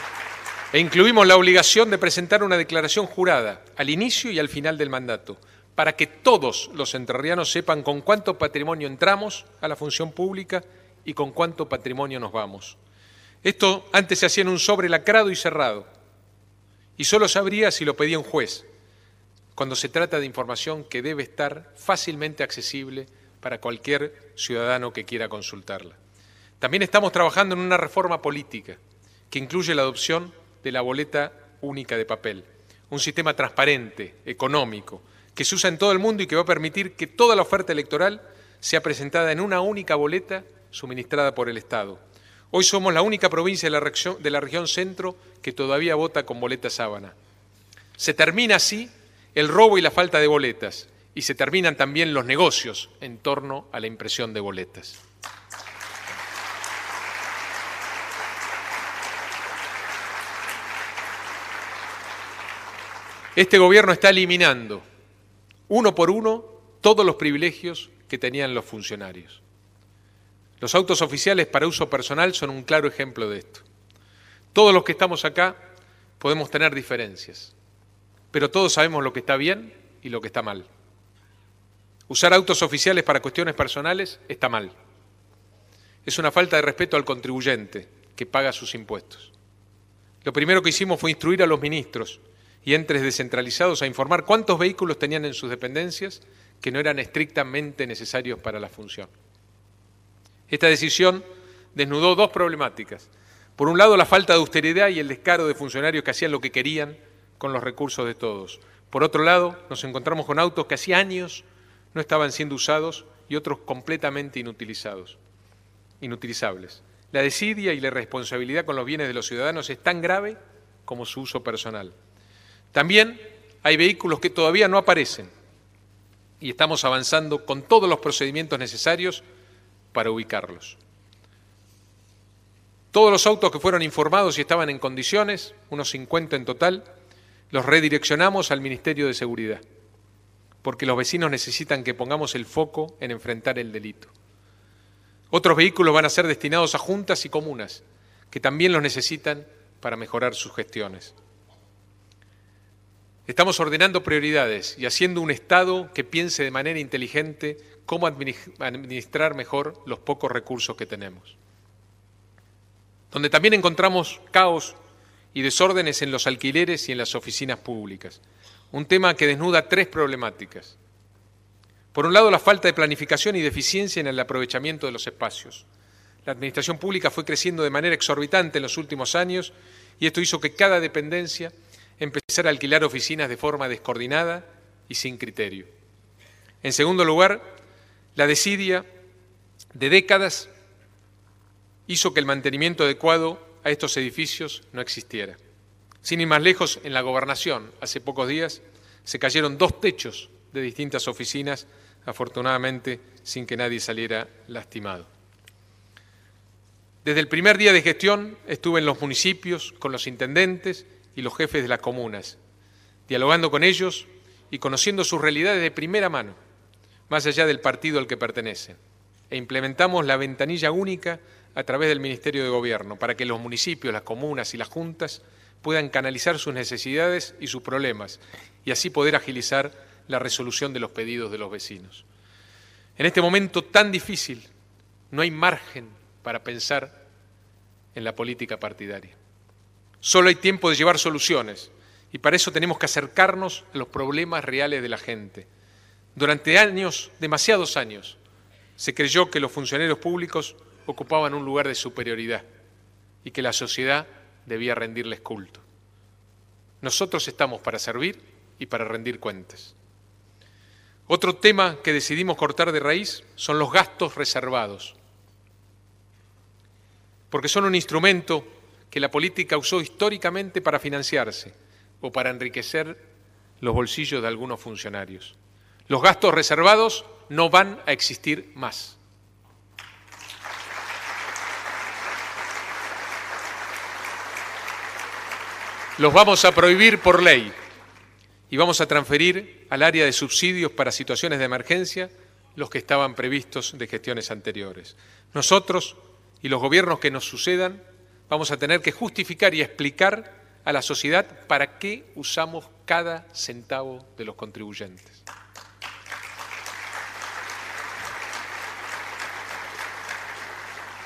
E incluimos la obligación de presentar una declaración jurada al inicio y al final del mandato, para que todos los entrerrianos sepan con cuánto patrimonio entramos a la función pública y con cuánto patrimonio nos vamos. Esto antes se hacía en un sobre lacrado y cerrado, y solo sabría si lo pedía un juez, cuando se trata de información que debe estar fácilmente accesible para cualquier ciudadano que quiera consultarla. También estamos trabajando en una reforma política que incluye la adopción de la boleta única de papel, un sistema transparente, económico, que se usa en todo el mundo y que va a permitir que toda la oferta electoral sea presentada en una única boleta suministrada por el Estado. Hoy somos la única provincia de la región centro que todavía vota con boleta sábana. Se termina así el robo y la falta de boletas, y se terminan también los negocios en torno a la impresión de boletas. Este gobierno está eliminando, uno por uno, todos los privilegios que tenían los funcionarios. Los autos oficiales para uso personal son un claro ejemplo de esto. Todos los que estamos acá podemos tener diferencias, pero todos sabemos lo que está bien y lo que está mal. Usar autos oficiales para cuestiones personales está mal. Es una falta de respeto al contribuyente que paga sus impuestos. Lo primero que hicimos fue instruir a los ministros y entes descentralizados a informar cuántos vehículos tenían en sus dependencias que no eran estrictamente necesarios para la función. Esta decisión desnudó dos problemáticas. Por un lado, la falta de austeridad y el descaro de funcionarios que hacían lo que querían con los recursos de todos. Por otro lado, nos encontramos con autos que hacía años no estaban siendo usados y otros completamente inutilizables. La desidia y la irresponsabilidad con los bienes de los ciudadanos es tan grave como su uso personal. También hay vehículos que todavía no aparecen y estamos avanzando con todos los procedimientos necesarios para ubicarlos. Todos los autos que fueron informados y estaban en condiciones, unos 50 en total, los redireccionamos al Ministerio de Seguridad, porque los vecinos necesitan que pongamos el foco en enfrentar el delito. Otros vehículos van a ser destinados a juntas y comunas, que también los necesitan para mejorar sus gestiones. Estamos ordenando prioridades y haciendo un Estado que piense de manera inteligente cómo administrar mejor los pocos recursos que tenemos. Donde también encontramos caos y desórdenes en los alquileres y en las oficinas públicas. Un tema que desnuda tres problemáticas. Por un lado, la falta de planificación y de eficiencia en el aprovechamiento de los espacios. La administración pública fue creciendo de manera exorbitante en los últimos años y esto hizo que cada dependencia empezara a alquilar oficinas de forma descoordinada y sin criterio. En segundo lugar, la desidia de décadas hizo que el mantenimiento adecuado a estos edificios no existiera. Sin ir más lejos, en la Gobernación, hace pocos días, se cayeron 2 techos de distintas oficinas, afortunadamente sin que nadie saliera lastimado. Desde el primer día de gestión estuve en los municipios con los intendentes y los jefes de las comunas, dialogando con ellos y conociendo sus realidades de primera mano, más allá del partido al que pertenecen. E implementamos la ventanilla única a través del Ministerio de Gobierno para que los municipios, las comunas y las juntas puedan canalizar sus necesidades y sus problemas y así poder agilizar la resolución de los pedidos de los vecinos. En este momento tan difícil no hay margen para pensar en la política partidaria. Solo hay tiempo de llevar soluciones y para eso tenemos que acercarnos a los problemas reales de la gente. Durante años, demasiados años, se creyó que los funcionarios públicos ocupaban un lugar de superioridad y que la sociedad debía rendirles culto. Nosotros estamos para servir y para rendir cuentas. Otro tema que decidimos cortar de raíz son los gastos reservados, porque son un instrumento que la política usó históricamente para financiarse o para enriquecer los bolsillos de algunos funcionarios. Los gastos reservados no van a existir más. Los vamos a prohibir por ley y vamos a transferir al área de subsidios para situaciones de emergencia los que estaban previstos de gestiones anteriores. Nosotros y los gobiernos que nos sucedan vamos a tener que justificar y explicar a la sociedad para qué usamos cada centavo de los contribuyentes.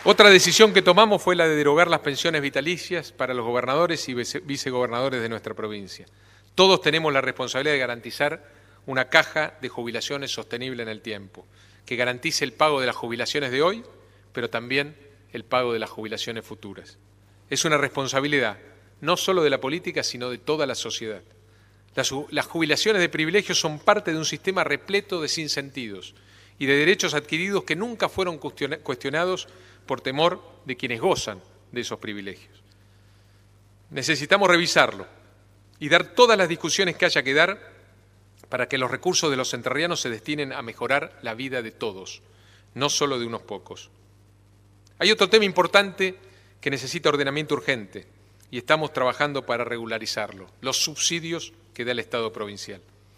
Otra decisión que tomamos fue la de derogar las pensiones vitalicias para los gobernadores y vicegobernadores de nuestra provincia. Todos tenemos la responsabilidad de garantizar una caja de jubilaciones sostenible en el tiempo, que garantice el pago de las jubilaciones de hoy, pero también el pago de las jubilaciones futuras. Es una responsabilidad no solo de la política, sino de toda la sociedad. Las jubilaciones de privilegios son parte de un sistema repleto de sinsentidos y de derechos adquiridos que nunca fueron cuestionados por temor de quienes gozan de esos privilegios. Necesitamos revisarlo y dar todas las discusiones que haya que dar para que los recursos de los entrerrianos se destinen a mejorar la vida de todos, no solo de unos pocos. Hay otro tema importante que necesita ordenamiento urgente y estamos trabajando para regularizarlo: los subsidios que da el Estado provincial.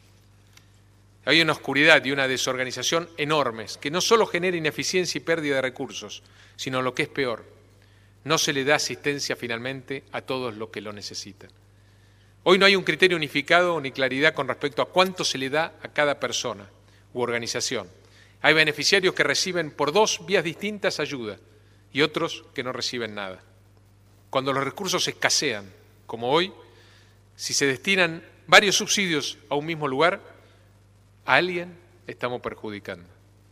Hay una oscuridad y una desorganización enormes que no solo genera ineficiencia y pérdida de recursos, sino lo que es peor, no se le da asistencia finalmente a todos los que lo necesitan. Hoy no hay un criterio unificado ni claridad con respecto a cuánto se le da a cada persona u organización. Hay beneficiarios que reciben por dos vías distintas ayuda y otros que no reciben nada. Cuando los recursos escasean, como hoy, si se destinan varios subsidios a un mismo lugar, a alguien estamos perjudicando.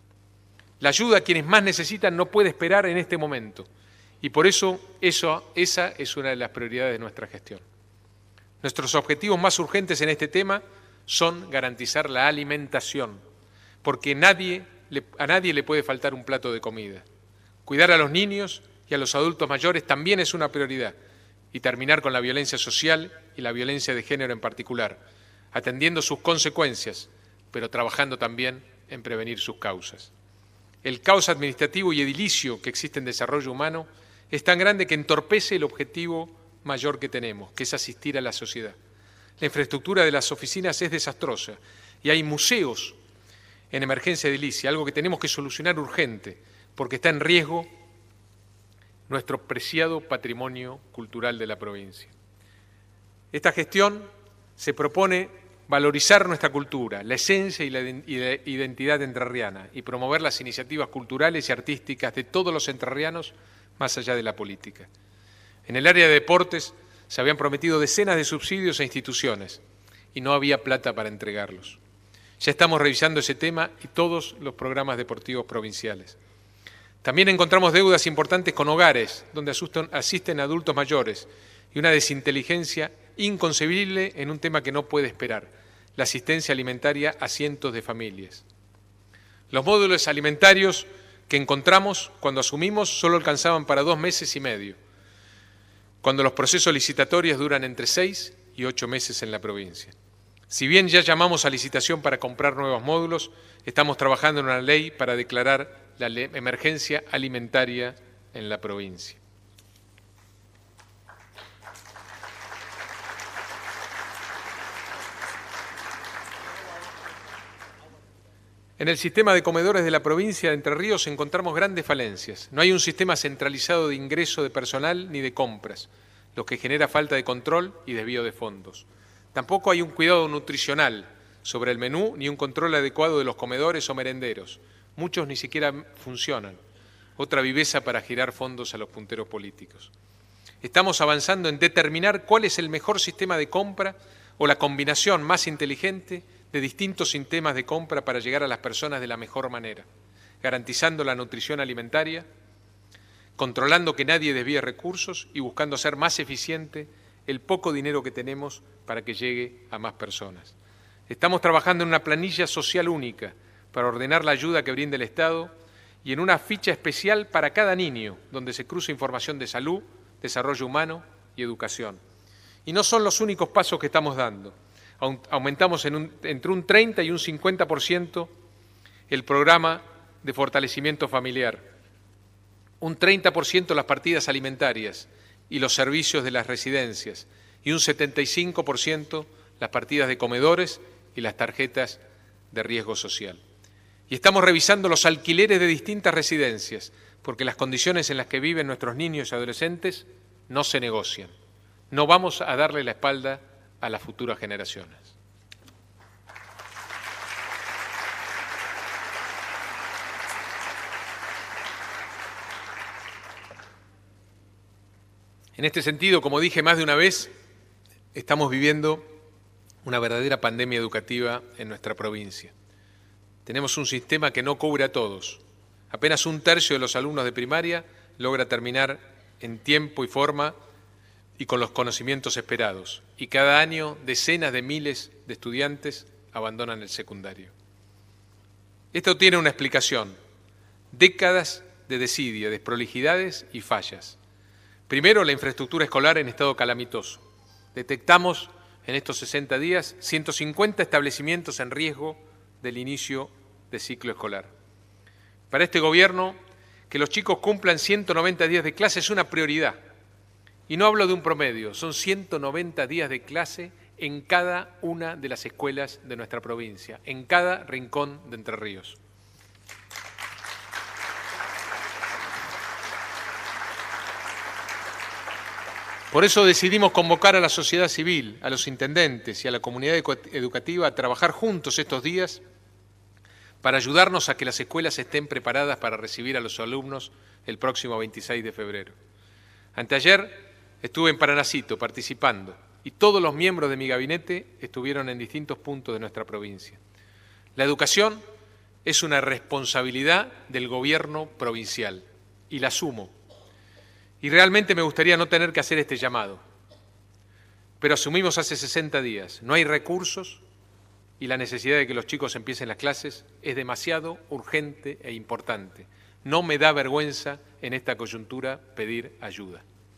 La ayuda a quienes más necesitan no puede esperar en este momento y por eso esa es una de las prioridades de nuestra gestión. Nuestros objetivos más urgentes en este tema son garantizar la alimentación, porque a nadie le puede faltar un plato de comida. Cuidar a los niños y a los adultos mayores también es una prioridad y terminar con la violencia social y la violencia de género en particular, atendiendo sus consecuencias, pero trabajando también en prevenir sus causas. El caos administrativo y edilicio que existe en desarrollo humano es tan grande que entorpece el objetivo mayor que tenemos, que es asistir a la sociedad. La infraestructura de las oficinas es desastrosa y hay museos en emergencia edilicia, algo que tenemos que solucionar urgente, porque está en riesgo nuestro preciado patrimonio cultural de la provincia. Esta gestión se propone valorizar nuestra cultura, la esencia y la identidad entrerriana y promover las iniciativas culturales y artísticas de todos los entrerrianos más allá de la política. En el área de deportes se habían prometido decenas de subsidios a instituciones y no había plata para entregarlos. Ya estamos revisando ese tema y todos los programas deportivos provinciales. También encontramos deudas importantes con hogares donde asisten adultos mayores y una desinteligencia inconcebible en un tema que no puede esperar: la asistencia alimentaria a cientos de familias. Los módulos alimentarios que encontramos cuando asumimos solo alcanzaban para 2 meses y medio, cuando los procesos licitatorios duran entre 6 y 8 meses en la provincia. Si bien ya llamamos a licitación para comprar nuevos módulos, estamos trabajando en una ley para declarar la emergencia alimentaria en la provincia. En el sistema de comedores de la provincia de Entre Ríos encontramos grandes falencias. No hay un sistema centralizado de ingreso de personal ni de compras, lo que genera falta de control y desvío de fondos. Tampoco hay un cuidado nutricional sobre el menú ni un control adecuado de los comedores o merenderos. Muchos ni siquiera funcionan. Otra viveza para girar fondos a los punteros políticos. Estamos avanzando en determinar cuál es el mejor sistema de compra o la combinación más inteligente de distintos sistemas de compra para llegar a las personas de la mejor manera, garantizando la nutrición alimentaria, controlando que nadie desvíe recursos y buscando hacer más eficiente el poco dinero que tenemos para que llegue a más personas. Estamos trabajando en una planilla social única para ordenar la ayuda que brinda el Estado y en una ficha especial para cada niño, donde se cruza información de salud, desarrollo humano y educación. Y no son los únicos pasos que estamos dando. Aumentamos entre un 30 y un 50% el programa de fortalecimiento familiar, un 30% las partidas alimentarias y los servicios de las residencias y un 75% las partidas de comedores y las tarjetas de riesgo social. Y estamos revisando los alquileres de distintas residencias, porque las condiciones en las que viven nuestros niños y adolescentes no se negocian. No vamos a darle la espalda a las futuras generaciones. En este sentido, como dije más de una vez, estamos viviendo una verdadera pandemia educativa en nuestra provincia. Tenemos un sistema que no cubre a todos. Apenas un tercio de los alumnos de primaria logra terminar en tiempo y forma y con los conocimientos esperados. Y cada año decenas de miles de estudiantes abandonan el secundario. Esto tiene una explicación. Décadas de desidia, desprolijidades y fallas. Primero, la infraestructura escolar en estado calamitoso. Detectamos en estos 60 días 150 establecimientos en riesgo del inicio de ciclo escolar. Para este gobierno, que los chicos cumplan 190 días de clase es una prioridad. Y no hablo de un promedio, son 190 días de clase en cada una de las escuelas de nuestra provincia, en cada rincón de Entre Ríos. Por eso decidimos convocar a la sociedad civil, a los intendentes y a la comunidad educativa a trabajar juntos estos días para ayudarnos a que las escuelas estén preparadas para recibir a los alumnos el próximo 26 de febrero. Anteayer estuve en Paranacito participando y todos los miembros de mi gabinete estuvieron en distintos puntos de nuestra provincia. La educación es una responsabilidad del gobierno provincial y la asumo. Y realmente me gustaría no tener que hacer este llamado. Pero asumimos hace 60 días, no hay recursos y la necesidad de que los chicos empiecen las clases es demasiado urgente e importante. No me da vergüenza en esta coyuntura pedir ayuda.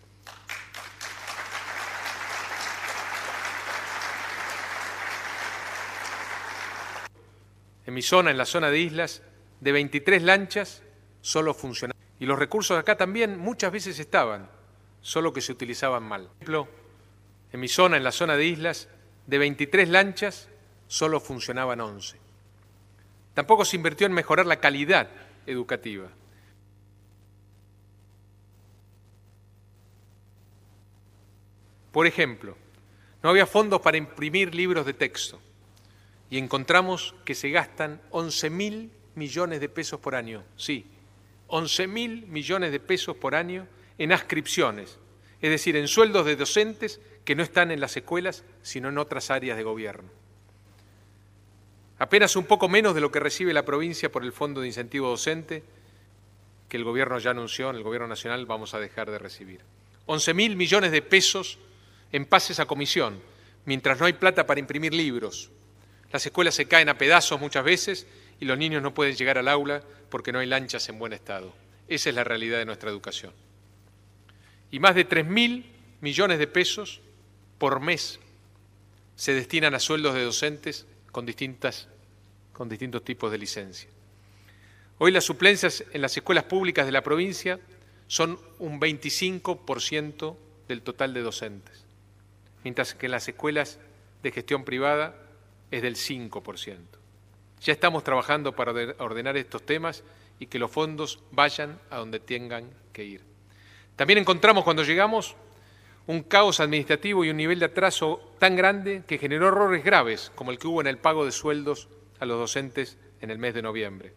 En mi zona, en la zona de islas, de 23 lanchas solo funcionaban. Y los recursos acá también muchas veces estaban, solo que se utilizaban mal. Por ejemplo, en mi zona, en la zona de islas, de 23 lanchas solo funcionaban 11. Tampoco se invirtió en mejorar la calidad educativa. Por ejemplo, no había fondos para imprimir libros de texto y encontramos que se gastan 11.000 millones de pesos por año. Sí, 11.000 millones de pesos por año en adscripciones, es decir, en sueldos de docentes que no están en las escuelas, sino en otras áreas de gobierno. Apenas un poco menos de lo que recibe la provincia por el Fondo de Incentivo Docente, que el gobierno ya anunció, en el gobierno nacional vamos a dejar de recibir. 11.000 millones de pesos en pases a comisión, mientras no hay plata para imprimir libros. Las escuelas se caen a pedazos muchas veces y los niños no pueden llegar al aula porque no hay lanchas en buen estado. Esa es la realidad de nuestra educación. Y más de 3.000 millones de pesos por mes se destinan a sueldos de docentes con distintos tipos de licencia. Hoy las suplencias en las escuelas públicas de la provincia son un 25% del total de docentes, mientras que en las escuelas de gestión privada es del 5%. Ya estamos trabajando para ordenar estos temas y que los fondos vayan a donde tengan que ir. También encontramos cuando llegamos un caos administrativo y un nivel de atraso tan grande que generó errores graves, como el que hubo en el pago de sueldos a los docentes en el mes de noviembre.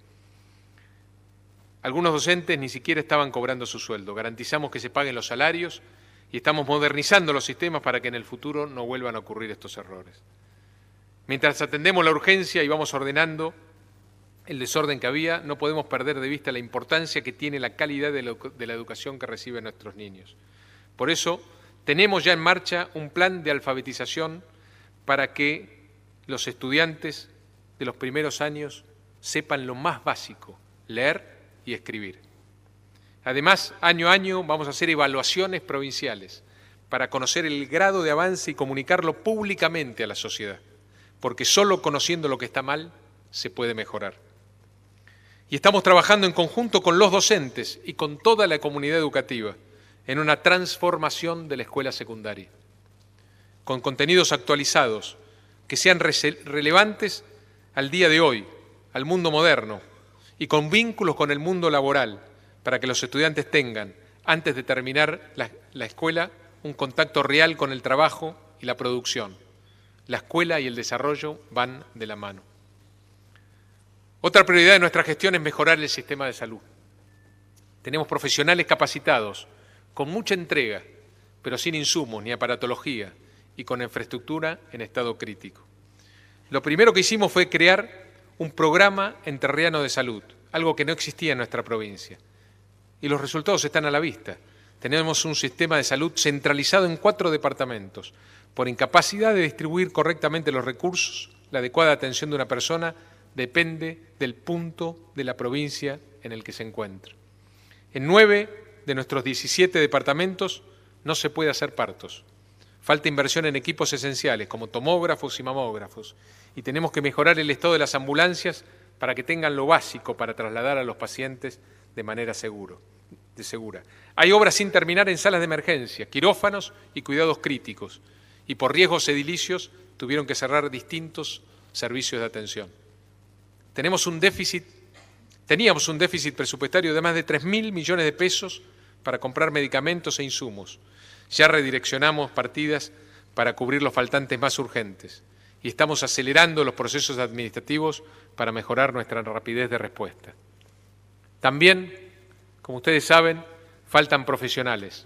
Algunos docentes ni siquiera estaban cobrando su sueldo. Garantizamos que se paguen los salarios y estamos modernizando los sistemas para que en el futuro no vuelvan a ocurrir estos errores. Mientras atendemos la urgencia y vamos ordenando el desorden que había, no podemos perder de vista la importancia que tiene la calidad de la educación que reciben nuestros niños. Por eso, tenemos ya en marcha un plan de alfabetización para que los estudiantes de los primeros años sepan lo más básico, leer y escribir. Además, año a año vamos a hacer evaluaciones provinciales para conocer el grado de avance y comunicarlo públicamente a la sociedad, porque solo conociendo lo que está mal se puede mejorar. Y estamos trabajando en conjunto con los docentes y con toda la comunidad educativa en una transformación de la escuela secundaria, con contenidos actualizados que sean relevantes al día de hoy, al mundo moderno, y con vínculos con el mundo laboral, para que los estudiantes tengan, antes de terminar la escuela, un contacto real con el trabajo y la producción. La escuela y el desarrollo van de la mano. Otra prioridad de nuestra gestión es mejorar el sistema de salud. Tenemos profesionales capacitados, con mucha entrega, pero sin insumos ni aparatología y con infraestructura en estado crítico. Lo primero que hicimos fue crear un programa entrerriano de salud, algo que no existía en nuestra provincia. Y los resultados están a la vista. Tenemos un sistema de salud centralizado en 4 departamentos. Por incapacidad de distribuir correctamente los recursos, la adecuada atención de una persona depende del punto de la provincia en el que se encuentra. En 9 de nuestros 17 departamentos no se puede hacer partos. Falta inversión en equipos esenciales como tomógrafos y mamógrafos. Y tenemos que mejorar el estado de las ambulancias para que tengan lo básico para trasladar a los pacientes de manera segura. Hay obras sin terminar en salas de emergencia, quirófanos y cuidados críticos. Y por riesgos edilicios tuvieron que cerrar distintos servicios de atención. Teníamos un déficit presupuestario de más de 3.000 millones de pesos para comprar medicamentos e insumos. Ya redireccionamos partidas para cubrir los faltantes más urgentes y estamos acelerando los procesos administrativos para mejorar nuestra rapidez de respuesta. También, como ustedes saben, faltan profesionales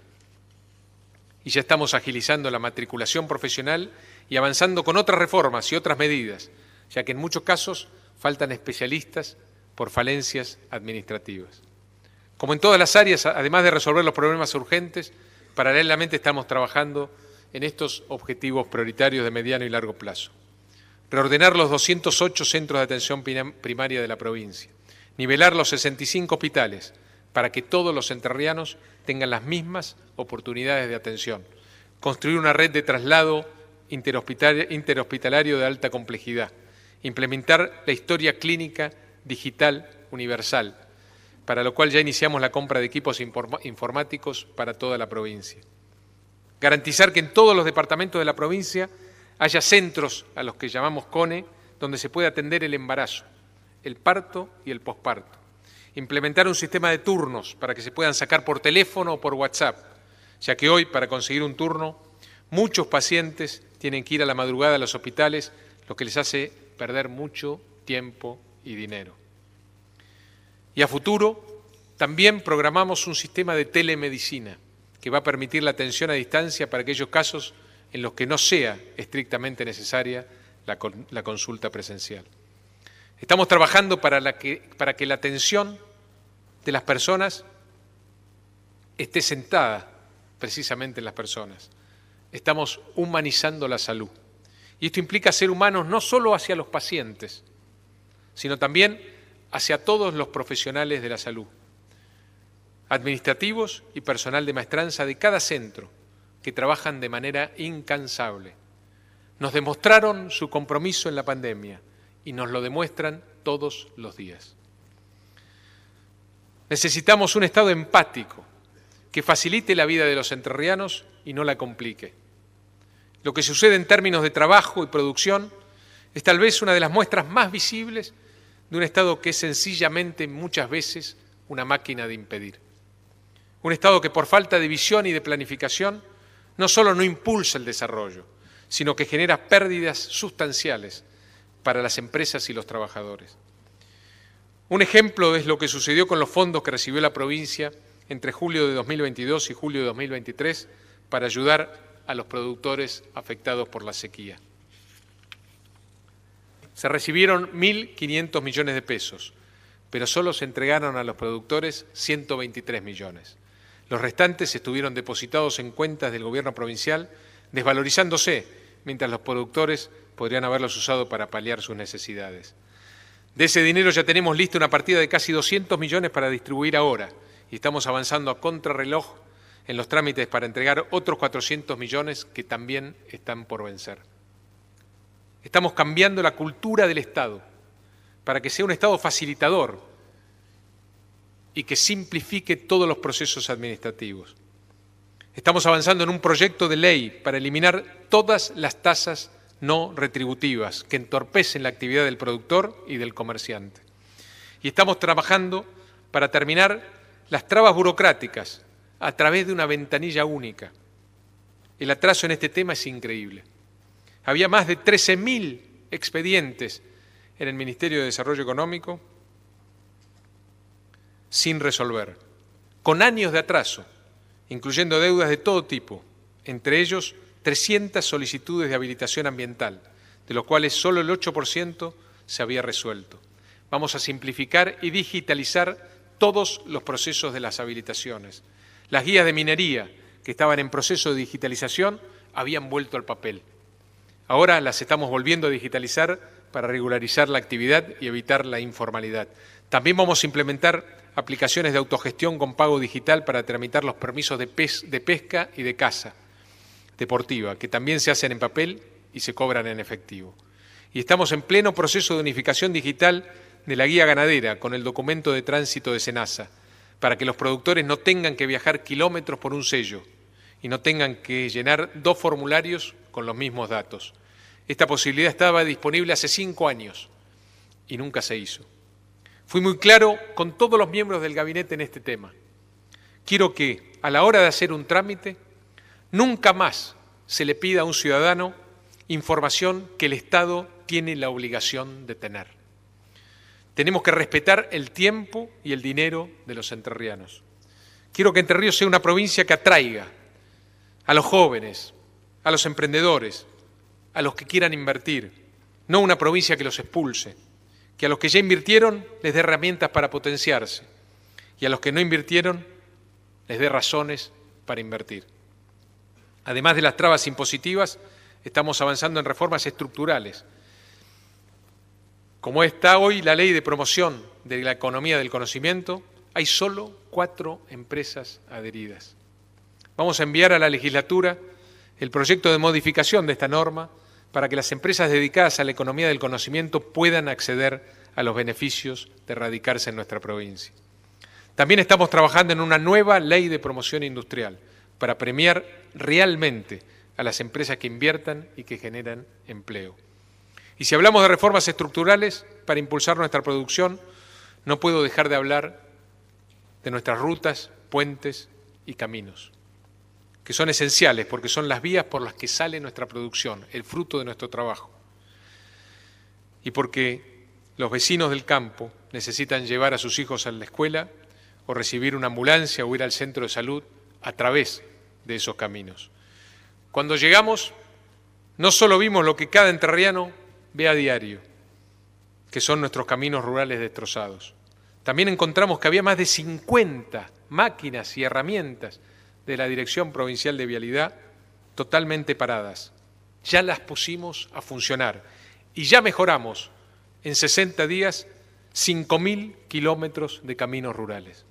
y ya estamos agilizando la matriculación profesional y avanzando con otras reformas y otras medidas, ya que en muchos casos faltan especialistas por falencias administrativas. Como en todas las áreas, además de resolver los problemas urgentes, paralelamente estamos trabajando en estos objetivos prioritarios de mediano y largo plazo. Reordenar los 208 centros de atención primaria de la provincia, nivelar los 65 hospitales para que todos los entrerrianos tengan las mismas oportunidades de atención, construir una red de traslado interhospitalario de alta complejidad, implementar la historia clínica digital universal, para lo cual ya iniciamos la compra de equipos informáticos para toda la provincia. Garantizar que en todos los departamentos de la provincia haya centros a los que llamamos CONE, donde se puede atender el embarazo, el parto y el posparto. Implementar un sistema de turnos para que se puedan sacar por teléfono o por WhatsApp, ya que hoy, para conseguir un turno, muchos pacientes tienen que ir a la madrugada a los hospitales, lo que les hace perder mucho tiempo y dinero. Y a futuro también programamos un sistema de telemedicina que va a permitir la atención a distancia para aquellos casos en los que no sea estrictamente necesaria la consulta presencial. Estamos trabajando para que la atención de las personas esté sentada precisamente en las personas. Estamos humanizando la salud. Y esto implica ser humanos no solo hacia los pacientes, sino también hacia todos los profesionales de la salud, administrativos y personal de maestranza de cada centro, que trabajan de manera incansable. Nos demostraron su compromiso en la pandemia y nos lo demuestran todos los días. Necesitamos un Estado empático que facilite la vida de los entrerrianos y no la complique. Lo que sucede en términos de trabajo y producción es tal vez una de las muestras más visibles de un Estado que es sencillamente muchas veces una máquina de impedir. Un Estado que por falta de visión y de planificación no solo no impulsa el desarrollo, sino que genera pérdidas sustanciales para las empresas y los trabajadores. Un ejemplo es lo que sucedió con los fondos que recibió la provincia entre julio de 2022 y julio de 2023 para ayudar a los productores afectados por la sequía. Se recibieron 1.500 millones de pesos, pero solo se entregaron a los productores 123 millones. Los restantes estuvieron depositados en cuentas del gobierno provincial, desvalorizándose, mientras los productores podrían haberlos usado para paliar sus necesidades. De ese dinero ya tenemos lista una partida de casi 200 millones para distribuir ahora y estamos avanzando a contrarreloj en los trámites para entregar otros 400 millones que también están por vencer. Estamos cambiando la cultura del Estado para que sea un Estado facilitador y que simplifique todos los procesos administrativos. Estamos avanzando en un proyecto de ley para eliminar todas las tasas no retributivas que entorpecen la actividad del productor y del comerciante. Y estamos trabajando para terminar las trabas burocráticas a través de una ventanilla única. El atraso en este tema es increíble. Había más de 13.000 expedientes en el Ministerio de Desarrollo Económico sin resolver, con años de atraso, incluyendo deudas de todo tipo, entre ellos 300 solicitudes de habilitación ambiental, de los cuales solo el 8% se había resuelto. Vamos a simplificar y digitalizar todos los procesos de las habilitaciones. Las guías de minería que estaban en proceso de digitalización habían vuelto al papel. Ahora las estamos volviendo a digitalizar para regularizar la actividad y evitar la informalidad. También vamos a implementar aplicaciones de autogestión con pago digital para tramitar los permisos de pesca y de caza deportiva, que también se hacen en papel y se cobran en efectivo. Y estamos en pleno proceso de unificación digital de la guía ganadera con el documento de tránsito de SENASA, para que los productores no tengan que viajar kilómetros por un sello y no tengan que llenar 2 formularios con los mismos datos. Esta posibilidad estaba disponible hace 5 años y nunca se hizo. Fui muy claro con todos los miembros del gabinete en este tema. Quiero que, a la hora de hacer un trámite, nunca más se le pida a un ciudadano información que el Estado tiene la obligación de tener. Tenemos que respetar el tiempo y el dinero de los entrerrianos. Quiero que Entre Ríos sea una provincia que atraiga a los jóvenes, a los emprendedores, a los que quieran invertir, no una provincia que los expulse, que a los que ya invirtieron les dé herramientas para potenciarse y a los que no invirtieron les dé razones para invertir. Además de las trabas impositivas, estamos avanzando en reformas estructurales. Como está hoy la ley de promoción de la economía del conocimiento, hay solo 4 empresas adheridas. Vamos a enviar a la legislatura el proyecto de modificación de esta norma para que las empresas dedicadas a la economía del conocimiento puedan acceder a los beneficios de radicarse en nuestra provincia. También estamos trabajando en una nueva ley de promoción industrial para premiar realmente a las empresas que inviertan y que generan empleo. Y si hablamos de reformas estructurales para impulsar nuestra producción, no puedo dejar de hablar de nuestras rutas, puentes y caminos, que son esenciales porque son las vías por las que sale nuestra producción, el fruto de nuestro trabajo. Y porque los vecinos del campo necesitan llevar a sus hijos a la escuela o recibir una ambulancia o ir al centro de salud a través de esos caminos. Cuando llegamos, no solo vimos lo que cada entrerriano ve a diario, que son nuestros caminos rurales destrozados. También encontramos que había más de 50 máquinas y herramientas de la Dirección Provincial de Vialidad totalmente paradas. Ya las pusimos a funcionar y ya mejoramos en 60 días 5.000 kilómetros de caminos rurales.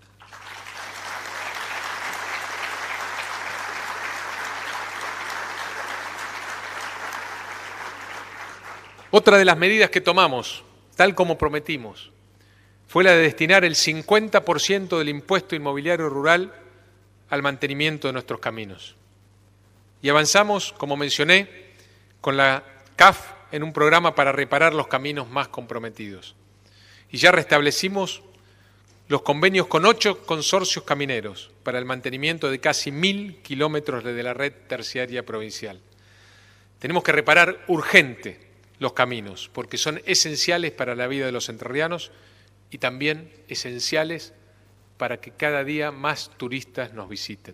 Otra de las medidas que tomamos, tal como prometimos, fue la de destinar el 50% del impuesto inmobiliario rural al mantenimiento de nuestros caminos. Y avanzamos, como mencioné, con la CAF en un programa para reparar los caminos más comprometidos. Y ya restablecimos los convenios con 8 consorcios camineros para el mantenimiento de casi 1.000 kilómetros de la red terciaria provincial. Tenemos que reparar urgente los caminos, porque son esenciales para la vida de los entrerrianos y también esenciales para que cada día más turistas nos visiten.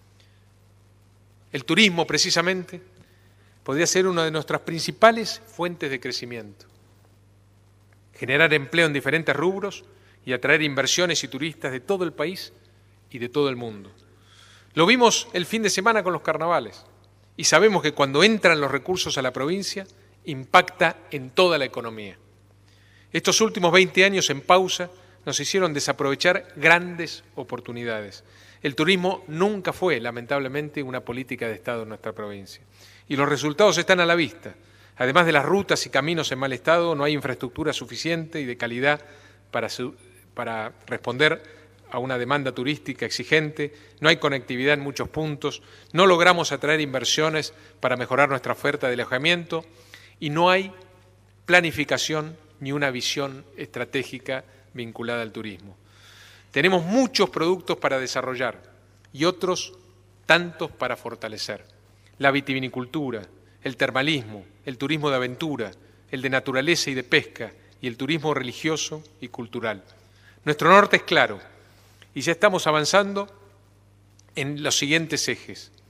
El turismo, precisamente, podría ser una de nuestras principales fuentes de crecimiento. Generar empleo en diferentes rubros y atraer inversiones y turistas de todo el país y de todo el mundo. Lo vimos el fin de semana con los carnavales y sabemos que cuando entran los recursos a la provincia, impacta en toda la economía. Estos últimos 20 años en pausa nos hicieron desaprovechar grandes oportunidades. El turismo nunca fue, lamentablemente, una política de Estado en nuestra provincia. Y los resultados están a la vista. Además de las rutas y caminos en mal estado, no hay infraestructura suficiente y de calidad para responder a una demanda turística exigente, no hay conectividad en muchos puntos, no logramos atraer inversiones para mejorar nuestra oferta de alojamiento y no hay planificación ni una visión estratégica vinculada al turismo. Tenemos muchos productos para desarrollar y otros tantos para fortalecer. La vitivinicultura, el termalismo, el turismo de aventura, el de naturaleza y de pesca y el turismo religioso y cultural. Nuestro norte es claro y ya estamos avanzando en los siguientes ejes.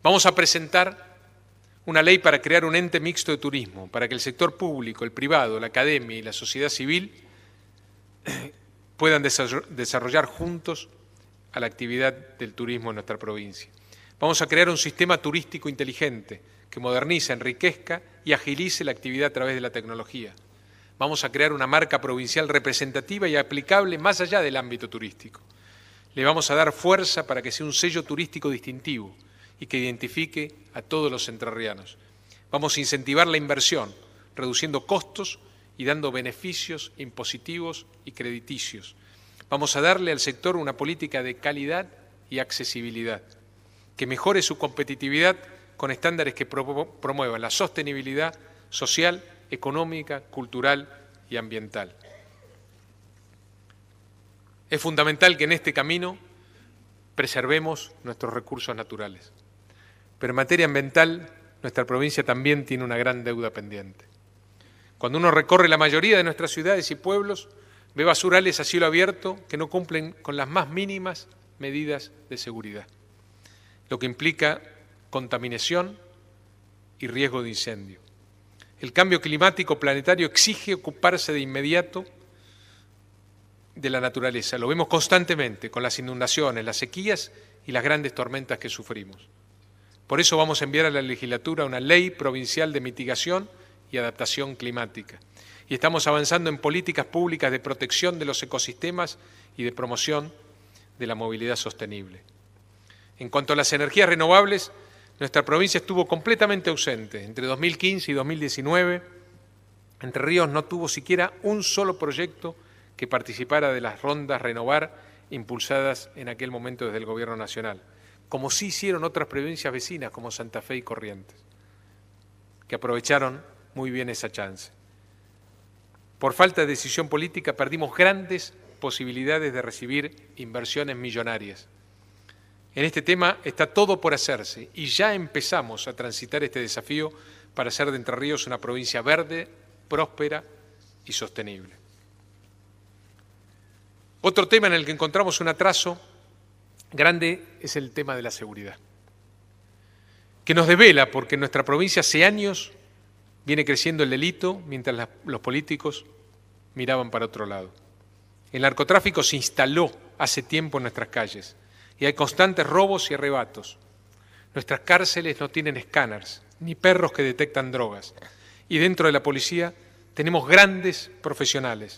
Vamos a presentar una ley para crear un ente mixto de turismo, para que el sector público, el privado, la academia y la sociedad civil puedan desarrollar juntos a la actividad del turismo en nuestra provincia. Vamos a crear un sistema turístico inteligente que modernice, enriquezca y agilice la actividad a través de la tecnología. Vamos a crear una marca provincial representativa y aplicable más allá del ámbito turístico. Le vamos a dar fuerza para que sea un sello turístico distintivo y que identifique a todos los entrerrianos. Vamos a incentivar la inversión, reduciendo costos y dando beneficios impositivos y crediticios. Vamos a darle al sector una política de calidad y accesibilidad, que mejore su competitividad con estándares que promuevan la sostenibilidad social, económica, cultural y ambiental. Es fundamental que en este camino preservemos nuestros recursos naturales. Pero en materia ambiental, nuestra provincia también tiene una gran deuda pendiente. Cuando uno recorre la mayoría de nuestras ciudades y pueblos, ve basurales a cielo abierto que no cumplen con las más mínimas medidas de seguridad, lo que implica contaminación y riesgo de incendio. El cambio climático planetario exige ocuparse de inmediato de la naturaleza. Lo vemos constantemente con las inundaciones, las sequías y las grandes tormentas que sufrimos. Por eso vamos a enviar a la legislatura una ley provincial de mitigación y adaptación climática. Y estamos avanzando en políticas públicas de protección de los ecosistemas y de promoción de la movilidad sostenible. En cuanto a las energías renovables, nuestra provincia estuvo completamente ausente. Entre 2015 y 2019, Entre Ríos no tuvo siquiera un solo proyecto que participara de las rondas Renovar impulsadas en aquel momento desde el Gobierno Nacional, como sí hicieron otras provincias vecinas como Santa Fe y Corrientes, que aprovecharon muy bien esa chance. Por falta de decisión política perdimos grandes posibilidades de recibir inversiones millonarias. En este tema está todo por hacerse y ya empezamos a transitar este desafío para hacer de Entre Ríos una provincia verde, próspera y sostenible. Otro tema en el que encontramos un atraso grande es el tema de la seguridad, que nos desvela porque en nuestra provincia hace años viene creciendo el delito mientras los políticos miraban para otro lado. El narcotráfico se instaló hace tiempo en nuestras calles y hay constantes robos y arrebatos. Nuestras cárceles no tienen escáneres ni perros que detectan drogas y dentro de la policía tenemos grandes profesionales,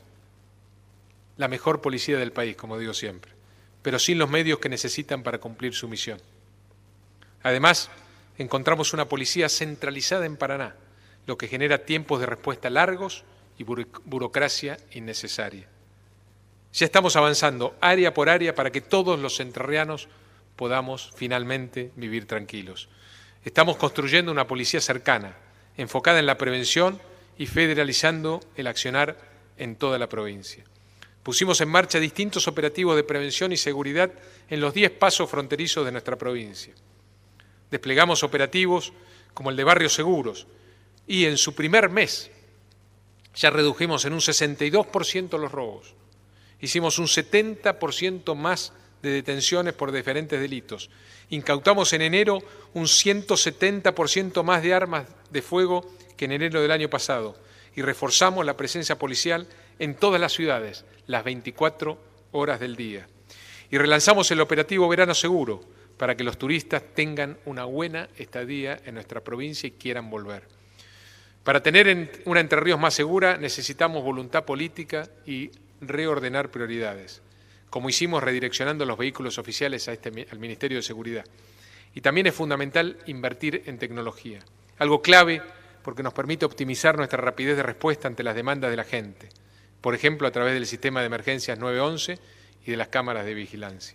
la mejor policía del país, como digo siempre, pero sin los medios que necesitan para cumplir su misión. Además, encontramos una policía centralizada en Paraná, lo que genera tiempos de respuesta largos y burocracia innecesaria. Ya estamos avanzando área por área para que todos los entrerrianos podamos finalmente vivir tranquilos. Estamos construyendo una policía cercana, enfocada en la prevención y federalizando el accionar en toda la provincia. Pusimos en marcha distintos operativos de prevención y seguridad en los 10 pasos fronterizos de nuestra provincia. Desplegamos operativos como el de Barrios Seguros y en su primer mes ya redujimos en un 62% los robos. Hicimos un 70% más de detenciones por diferentes delitos. Incautamos en enero un 170% más de armas de fuego que en enero del año pasado y reforzamos la presencia policial en todas las ciudades, las 24 horas del día. Y relanzamos el operativo Verano Seguro para que los turistas tengan una buena estadía en nuestra provincia y quieran volver. Para tener una Entre Ríos más segura necesitamos voluntad política y reordenar prioridades, como hicimos redireccionando los vehículos oficiales al Ministerio de Seguridad. Y también es fundamental invertir en tecnología, algo clave porque nos permite optimizar nuestra rapidez de respuesta ante las demandas de la gente, por ejemplo, a través del sistema de emergencias 911 y de las cámaras de vigilancia.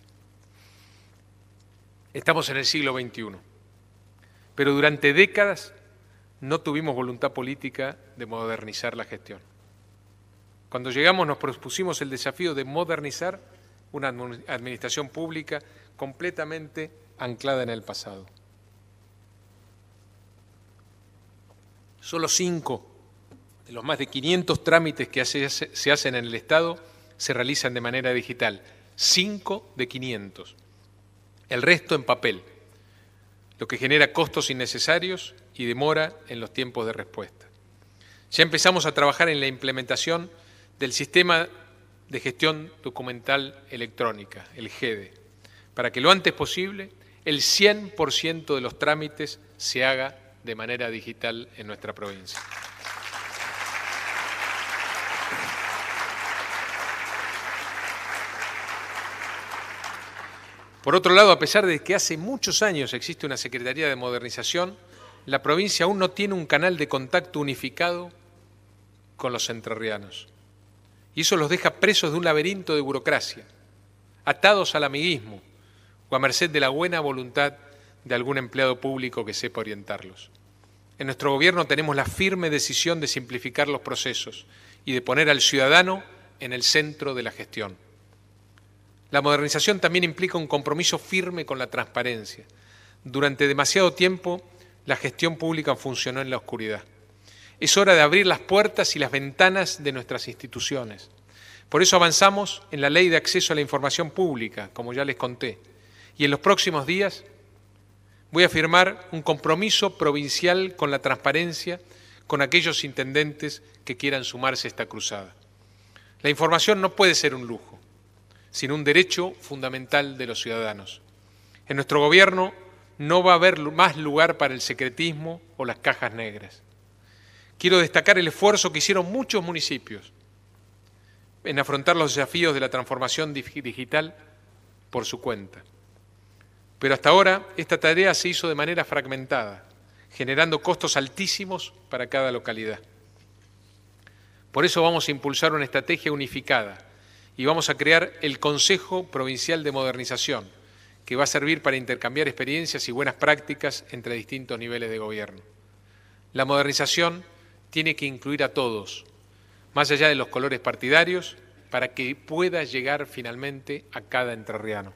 Estamos en el siglo XXI, pero durante décadas no tuvimos voluntad política de modernizar la gestión. Cuando llegamos nos propusimos el desafío de modernizar una administración pública completamente anclada en el pasado. Solo 5 de los más de 500 trámites que se hacen en el Estado se realizan de manera digital. 5 de 500. El resto en papel. lo que genera costos innecesarios y demora en los tiempos de respuesta. Ya empezamos a trabajar en la implementación del Sistema de Gestión Documental Electrónica, el GEDE, para que lo antes posible el 100% de los trámites se haga de manera digital en nuestra provincia. Por otro lado, a pesar de que hace muchos años existe una Secretaría de Modernización, la provincia aún no tiene un canal de contacto unificado con los entrerrianos. Y eso los deja presos de un laberinto de burocracia, atados al amiguismo o a merced de la buena voluntad de algún empleado público que sepa orientarlos. En nuestro gobierno tenemos la firme decisión de simplificar los procesos y de poner al ciudadano en el centro de la gestión. La modernización también implica un compromiso firme con la transparencia. Durante demasiado tiempo, la gestión pública funcionó en la oscuridad. Es hora de abrir las puertas y las ventanas de nuestras instituciones. Por eso avanzamos en la Ley de Acceso a la Información Pública, como ya les conté. Y en los próximos días voy a firmar un compromiso provincial con la transparencia con aquellos intendentes que quieran sumarse a esta cruzada. La información no puede ser un lujo, sino un derecho fundamental de los ciudadanos. En nuestro gobierno no va a haber más lugar para el secretismo o las cajas negras. Quiero destacar el esfuerzo que hicieron muchos municipios en afrontar los desafíos de la transformación digital por su cuenta. Pero hasta ahora esta tarea se hizo de manera fragmentada, generando costos altísimos para cada localidad. Por eso vamos a impulsar una estrategia unificada y vamos a crear el Consejo Provincial de Modernización, que va a servir para intercambiar experiencias y buenas prácticas entre distintos niveles de gobierno. La modernización tiene que incluir a todos, más allá de los colores partidarios, para que pueda llegar finalmente a cada entrerriano.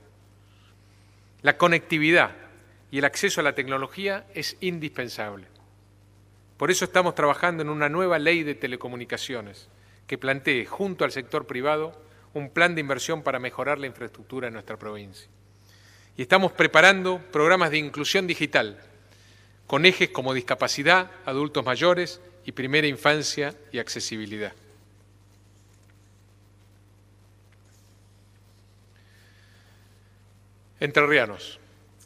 La conectividad y el acceso a la tecnología es indispensable. Por eso estamos trabajando en una nueva ley de telecomunicaciones que plantee, junto al sector privado, un plan de inversión para mejorar la infraestructura en nuestra provincia. Y estamos preparando programas de inclusión digital, con ejes como discapacidad, adultos mayores y primera infancia y accesibilidad. Entrerrianos.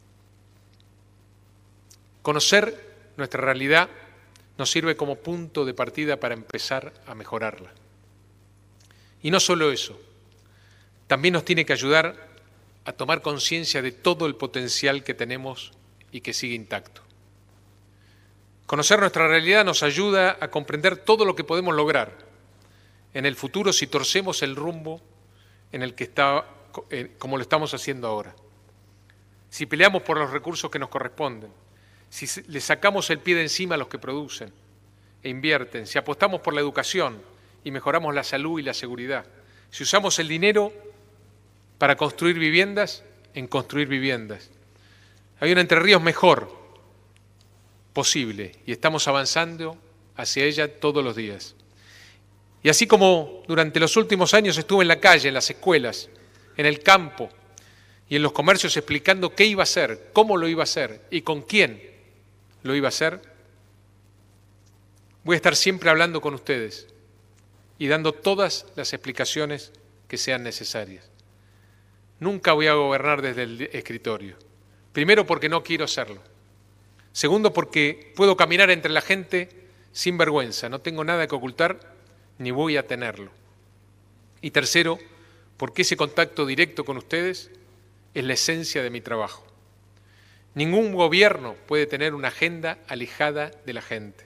Conocer nuestra realidad nos sirve como punto de partida para empezar a mejorarla. Y no solo eso, también nos tiene que ayudar a tomar conciencia de todo el potencial que tenemos y que sigue intacto. Conocer nuestra realidad nos ayuda a comprender todo lo que podemos lograr en el futuro si torcemos el rumbo en el que está, como lo estamos haciendo ahora. Si peleamos por los recursos que nos corresponden, si le sacamos el pie de encima a los que producen e invierten, si apostamos por la educación y mejoramos la salud y la seguridad, si usamos el dinero para construir viviendas, en construir viviendas. Hay un Entre Ríos mejor posible y estamos avanzando hacia ella todos los días. Y así como durante los últimos años estuve en la calle, en las escuelas, en el campo y en los comercios explicando qué iba a hacer, cómo lo iba a hacer y con quién lo iba a hacer, voy a estar siempre hablando con ustedes y dando todas las explicaciones que sean necesarias. Nunca voy a gobernar desde el escritorio. Primero, porque no quiero hacerlo. Segundo, porque puedo caminar entre la gente sin vergüenza. No tengo nada que ocultar ni voy a tenerlo. Y tercero, porque ese contacto directo con ustedes es la esencia de mi trabajo. Ningún gobierno puede tener una agenda alejada de la gente.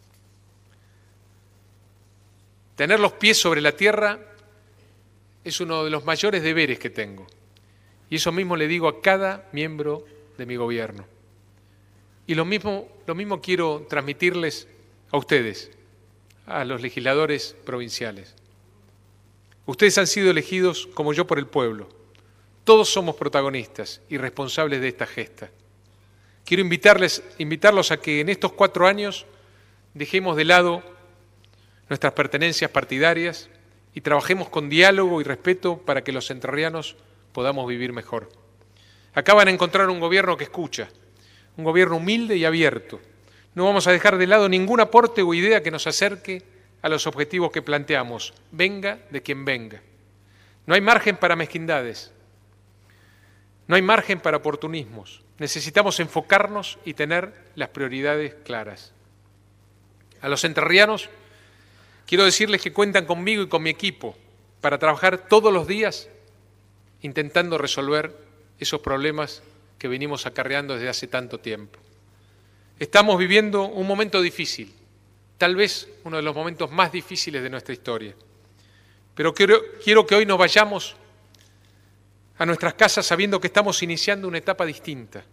Tener los pies sobre la tierra es uno de los mayores deberes que tengo. Y eso mismo le digo a cada miembro de mi gobierno. Y lo mismo quiero transmitirles a ustedes, a los legisladores provinciales. Ustedes han sido elegidos, como yo, por el pueblo. Todos somos protagonistas y responsables de esta gesta. Quiero invitarlos a que en estos 4 años dejemos de lado nuestras pertenencias partidarias y trabajemos con diálogo y respeto para que los entrerrianos podamos vivir mejor. Acá van a encontrar un gobierno que escucha, un gobierno humilde y abierto. No vamos a dejar de lado ningún aporte o idea que nos acerque a los objetivos que planteamos, venga de quien venga. No hay margen para mezquindades, no hay margen para oportunismos. Necesitamos enfocarnos y tener las prioridades claras. A los entrerrianos quiero decirles que cuentan conmigo y con mi equipo para trabajar todos los días intentando resolver esos problemas que venimos acarreando desde hace tanto tiempo. Estamos viviendo un momento difícil, tal vez uno de los momentos más difíciles de nuestra historia. Pero quiero que hoy nos vayamos a nuestras casas sabiendo que estamos iniciando una etapa distinta.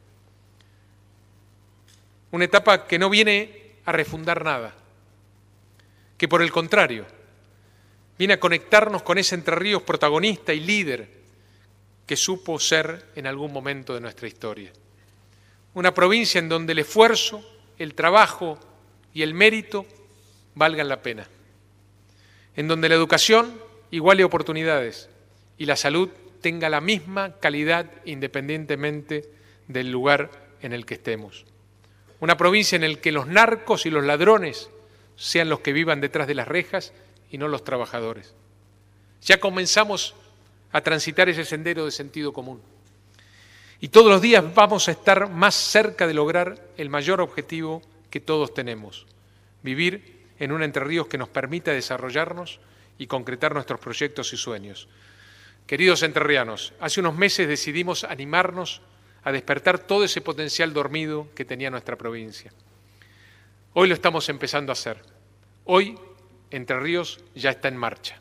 Una etapa que no viene a refundar nada, que por el contrario, viene a conectarnos con ese Entre Ríos protagonista y líder que supo ser en algún momento de nuestra historia. Una provincia en donde el esfuerzo, el trabajo y el mérito valgan la pena. En donde la educación iguale oportunidades y la salud tenga la misma calidad independientemente del lugar en el que estemos. Una provincia en la que los narcos y los ladrones sean los que vivan detrás de las rejas y no los trabajadores. Ya comenzamos a transitar ese sendero de sentido común. Y todos los días vamos a estar más cerca de lograr el mayor objetivo que todos tenemos, vivir en un Entre Ríos que nos permita desarrollarnos y concretar nuestros proyectos y sueños. Queridos entrerrianos, hace unos meses decidimos animarnos a despertar todo ese potencial dormido que tenía nuestra provincia. Hoy lo estamos empezando a hacer. Hoy, Entre Ríos ya está en marcha.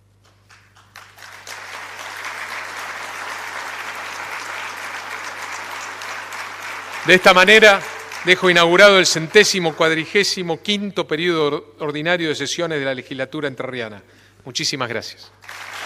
De esta manera, dejo inaugurado el 145º periodo ordinario de sesiones de la legislatura entrerriana. Muchísimas gracias.